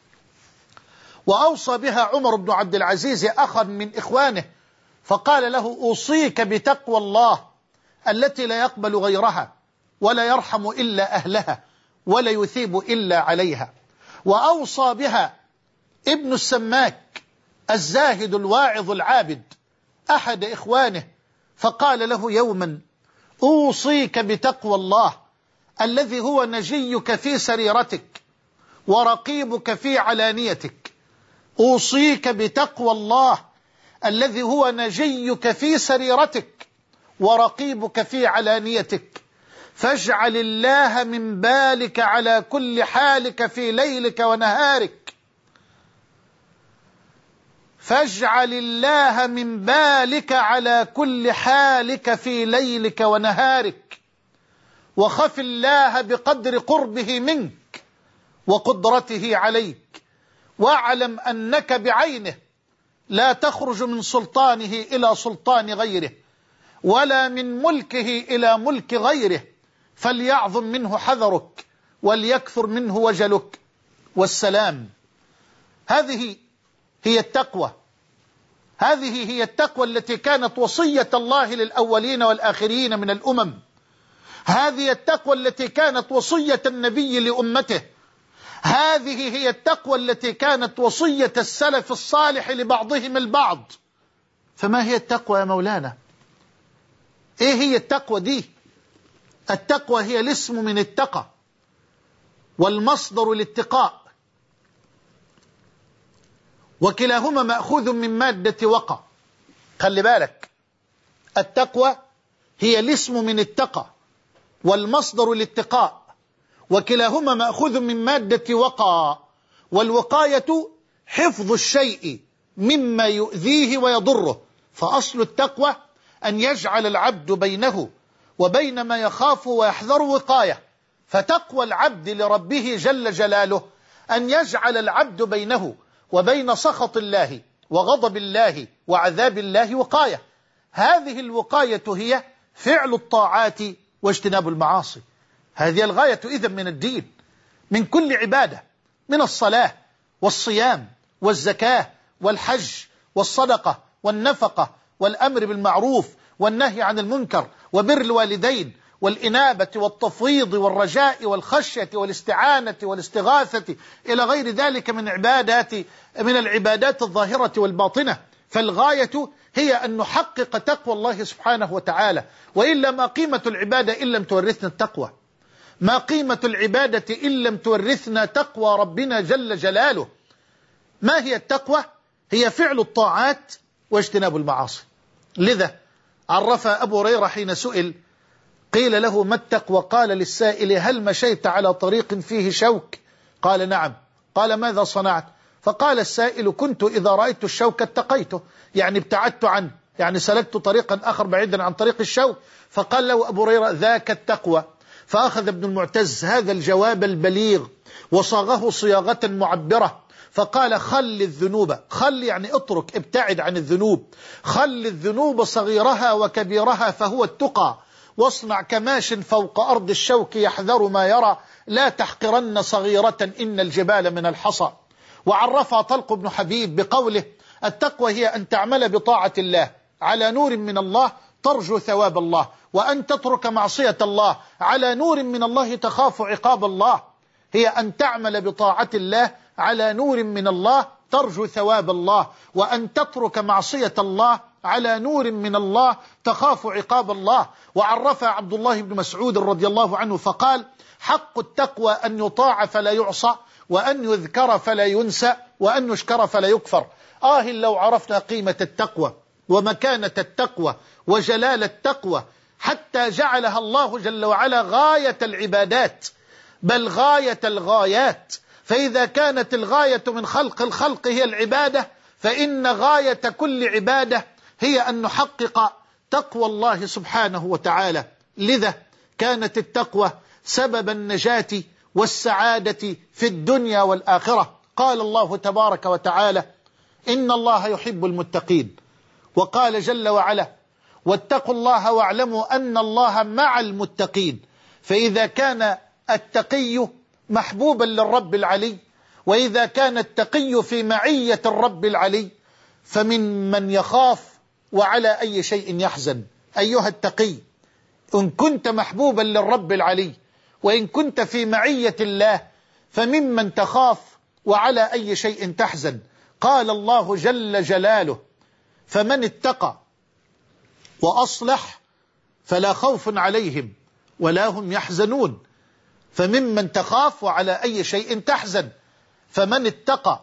وأوصى بها عمر بن عبد العزيز أخا من إخوانه، فقال له: أوصيك بتقوى الله التي لا يقبل غيرها ولا يرحم إلا أهلها ولا يثيب إلا عليها. وأوصى بها ابن السماك الزاهد الواعظ العابد أحد إخوانه، فقال له يوما: أوصيك بتقوى الله الذي هو نجيك في سريرتك ورقيبك في علانيتك، أوصيك بتقوى الله الذي هو نجيك في سريرتك ورقيبك في علانيتك، فاجعل الله من بالك على كل حالك في ليلك ونهارك، فاجعل الله من بالك على كل حالك في ليلك ونهارك، وخف الله بقدر قربه منك وقدرته عليك، واعلم أنك بعينه لا تخرج من سلطانه إلى سلطان غيره ولا من ملكه إلى ملك غيره، فليعظم منه حذرك وليكثر منه وجلك. والسلام. هذه هي التقوى، هذه هي التقوى التي كانت وصية الله للأولين والآخرين من الأمم، هذه التقوى التي كانت وصية النبي لأمته، هذه هي التقوى التي كانت وصية السلف الصالح لبعضهم البعض. فما هي التقوى يا مولانا؟ ايه هي التقوى دي؟ التقوى هي الاسم من اتقى، والمصدر الاتقاء، وكلاهما مأخوذ من مادة وقى. خلي بالك، التقوى هي الاسم من اتقى والمصدر الاتقاء، وكلاهما مأخوذ من مادة وقى. والوقاية حفظ الشيء مما يؤذيه ويضره، فأصل التقوى أن يجعل العبد بينه وبين ما يخاف ويحذر وقاية. فتقوى العبد لربه جل جلاله أن يجعل العبد بينه وبين سخط الله وغضب الله وعذاب الله وقاية. هذه الوقاية هي فعل الطاعات واجتناب المعاصي. هذه الغاية إذن من الدين، من كل عبادة، من الصلاة والصيام والزكاة والحج والصدقة والنفقة والأمر بالمعروف والنهي عن المنكر وبر الوالدين والإنابة والتفويض والرجاء والخشية والاستعانة والاستغاثة إلى غير ذلك من عبادات من العبادات الظاهرة والباطنة. فالغاية هي أن نحقق تقوى الله سبحانه وتعالى، وإلا ما قيمة العبادة إن لم تورثنا التقوى؟ ما قيمة العبادة إن لم تورثنا تقوى ربنا جل جلاله؟ ما هي التقوى؟ هي فعل الطاعات واجتناب المعاصي. لذا عرف أبو هريرة حين سئل قيل له ما التقوى؟ قال للسائل هل مشيت على طريق فيه شوك؟ قال نعم. قال ماذا صنعت؟ فقال السائل كنت إذا رأيت الشوك اتقيته، يعني ابتعدت عنه، يعني سلكت طريقا آخر بعيدا عن طريق الشوك. فقال له أبو هريرة ذاك التقوى. فأخذ ابن المعتز هذا الجواب البليغ وصاغه صياغة معبرة، فقال خل الذنوب، خل يعني اترك، ابتعد عن الذنوب، خل الذنوب صغيرها وكبيرها فهو التقى، واصنع كماش فوق أرض الشوك يحذر ما يرى، لا تحقرن صغيرة إن الجبال من الحصى. وعرفها طلق بن حبيب بقوله التقوى هي أن تعمل بطاعة الله على نور من الله ترجو ثواب الله، وأن تترك معصية الله على نور من الله تخاف عقاب الله. هي أن تعمل بطاعة الله على نور من الله ترجو ثواب الله، وأن تترك معصية الله على نور من الله تخاف عقاب الله. وعرفها عبد الله بن مسعود رضي الله عنه فقال حق التقوى أن يطاع فلا يعصى، وأن يذكر فلا ينسى، وأن يشكر فلا يكفر. آه لو عرفنا قيمة التقوى ومكانة التقوى وجلال التقوى حتى جعلها الله جل وعلا غاية العبادات، بل غاية الغايات. فإذا كانت الغاية من خلق الخلق هي العبادة، فإن غاية كل عبادة هي أن نحقق تقوى الله سبحانه وتعالى. لذا كانت التقوى سبب النجاة والسعادة في الدنيا والآخرة. قال الله تبارك وتعالى إن الله يحب المتقين، وقال جل وعلا واتقوا الله واعلموا أن الله مع المتقين. فإذا كان التقي محبوبا للرب العلي، وإذا كان التقي في معية الرب العلي، فمن من يخاف وعلى أي شيء يحزن. أيها التقي، إن كنت محبوبا للرب العلي وإن كنت في معية الله، فممن تخاف وعلى أي شيء تحزن. قال الله جل جلاله فمن اتقى وأصلح فلا خوف عليهم ولا هم يحزنون. فممن تخاف وعلى أي شيء تحزن. فمن اتقى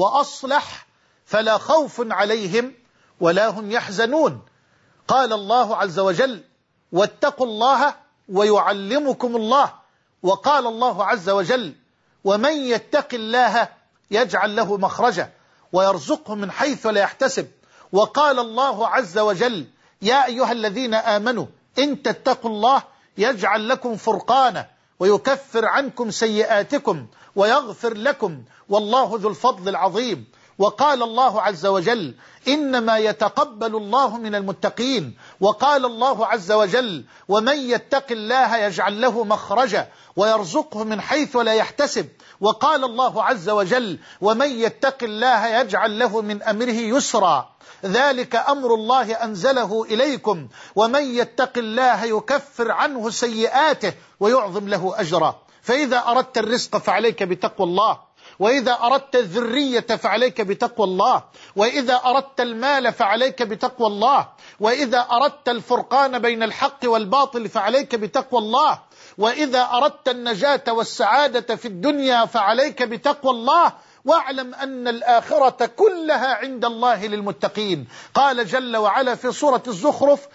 وأصلح فلا خوف عليهم ولا هم يحزنون. قال الله عز وجل واتقوا الله ويعلمكم الله. وقال الله عز وجل ومن يتق الله يجعل له مخرجا ويرزقه من حيث لا يحتسب. وقال الله عز وجل يا أيها الذين آمنوا إن تتقوا الله يجعل لكم فرقانا ويكفر عنكم سيئاتكم ويغفر لكم والله ذو الفضل العظيم. وقال الله عز وجل إنما يتقبل الله من المتقين. وقال الله عز وجل ومن يتق الله يجعل له مخرجا ويرزقه من حيث لا يحتسب. وقال الله عز وجل ومن يتق الله يجعل له من أمره يسرا ذلك أمر الله أنزله إليكم ومن يتق الله يكفر عنه سيئاته ويعظم له أجرا. فإذا أردت الرزق فعليك بتقوى الله، وإذا أردت الذرية فعليك بتقوى الله، وإذا أردت المال فعليك بتقوى الله، وإذا أردت الفرقان بين الحق والباطل فعليك بتقوى الله، وإذا أردت النجاة والسعادة في الدنيا فعليك بتقوى الله. واعلم أن الآخرة كلها عند الله للمتقين. قال جل وعلا في سورة الزخرف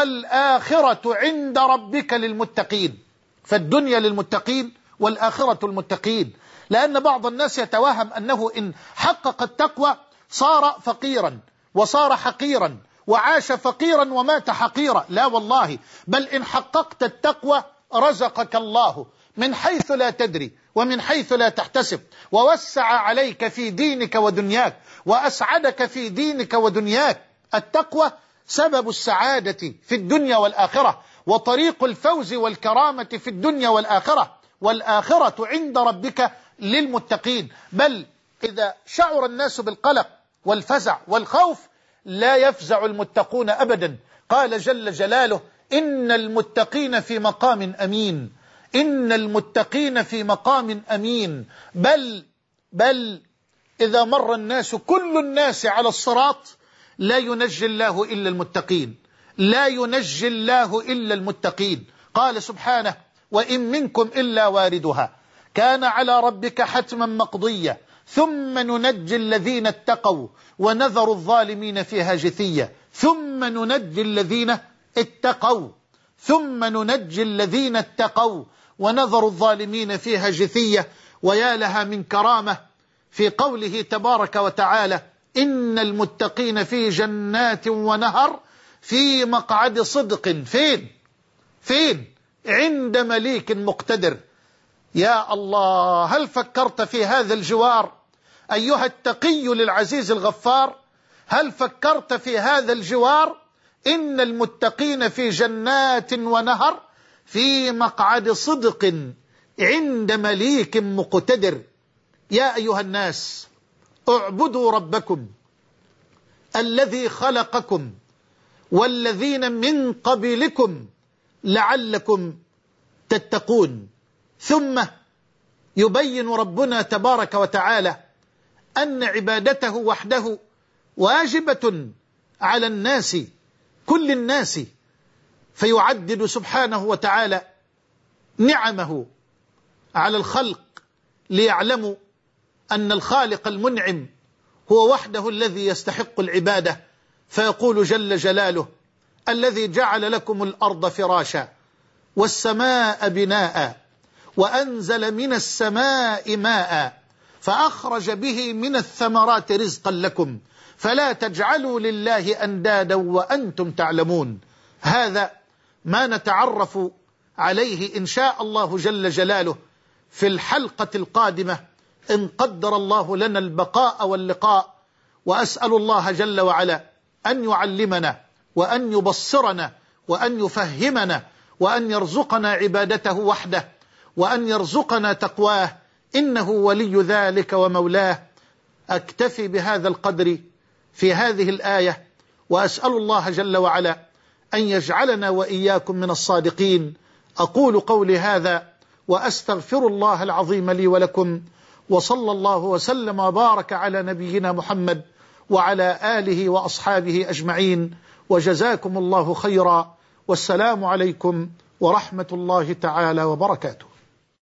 والآخرة عند ربك للمتقين. فالدنيا للمتقين والآخرة المتقين. لأن بعض الناس يتوهم أنه إن حقق التقوى صار فقيرا وصار حقيرا وعاش فقيرا ومات حقيرا. لا والله، بل إن حققت التقوى رزقك الله من حيث لا تدري ومن حيث لا تحتسب، ووسع عليك في دينك ودنياك وأسعدك في دينك ودنياك. التقوى سبب السعادة في الدنيا والآخرة وطريق الفوز والكرامة في الدنيا والآخرة. والآخرة عند ربك للمتقين. بل إذا شعر الناس بالقلق والفزع والخوف لا يفزع المتقون أبدا. قال جل جلاله إن المتقين في مقام أمين، إن المتقين في مقام أمين. بل بل إذا مر الناس كل الناس على الصراط لا ينجي الله إلا المتقين، لا ينجي الله إلا المتقين. قال سبحانه: وإن منكم إلا واردها كان على ربك حتما مقضيا ثم ننجي الذين اتقوا ونذر الظالمين فيها جثيا. ثم ننجي الذين اتقوا ثم ننجي الذين اتقوا ونذر الظالمين فيها جثيا. ويا لها من كرامة في قوله تبارك وتعالى: إن المتقين في جنات ونهر في مقعد صدق. فين فين عند مليك مقتدر. يا الله، هل فكرت في هذا الجوار أيها التقي للعزيز الغفار؟ هل فكرت في هذا الجوار؟ إن المتقين في جنات ونهر في مقعد صدق عند مليك مقتدر. يا أيها الناس، اعبدوا ربكم الذي خلقكم والذين من قبلكم لعلكم تتقون. ثم يبين ربنا تبارك وتعالى أن عبادته وحده واجبة على الناس، كل الناس، فيعدد سبحانه وتعالى نعمه على الخلق ليعلموا أن الخالق المنعم هو وحده الذي يستحق العبادة. فيقول جل جلاله: الذي جعل لكم الأرض فراشا والسماء بناء وأنزل من السماء ماء فأخرج به من الثمرات رزقا لكم فلا تجعلوا لله أندادا وأنتم تعلمون. هذا ما نتعرف عليه إن شاء الله جل جلاله في الحلقة القادمة إن قدر الله لنا البقاء واللقاء. وأسأل الله جل وعلا أن يعلمنا وأن يبصرنا وأن يفهمنا وأن يرزقنا عبادته وحده وأن يرزقنا تقواه، إنه ولي ذلك ومولاه. أكتفي بهذا القدر في هذه الآية، وأسأل الله جل وعلا أن يجعلنا وإياكم من الصادقين. أقول قولي هذا وأستغفر الله العظيم لي ولكم، وصلى الله وسلم وبارك على نبينا محمد وعلى آله وأصحابه أجمعين، وجزاكم الله خيرا، والسلام عليكم ورحمة الله تعالى وبركاته.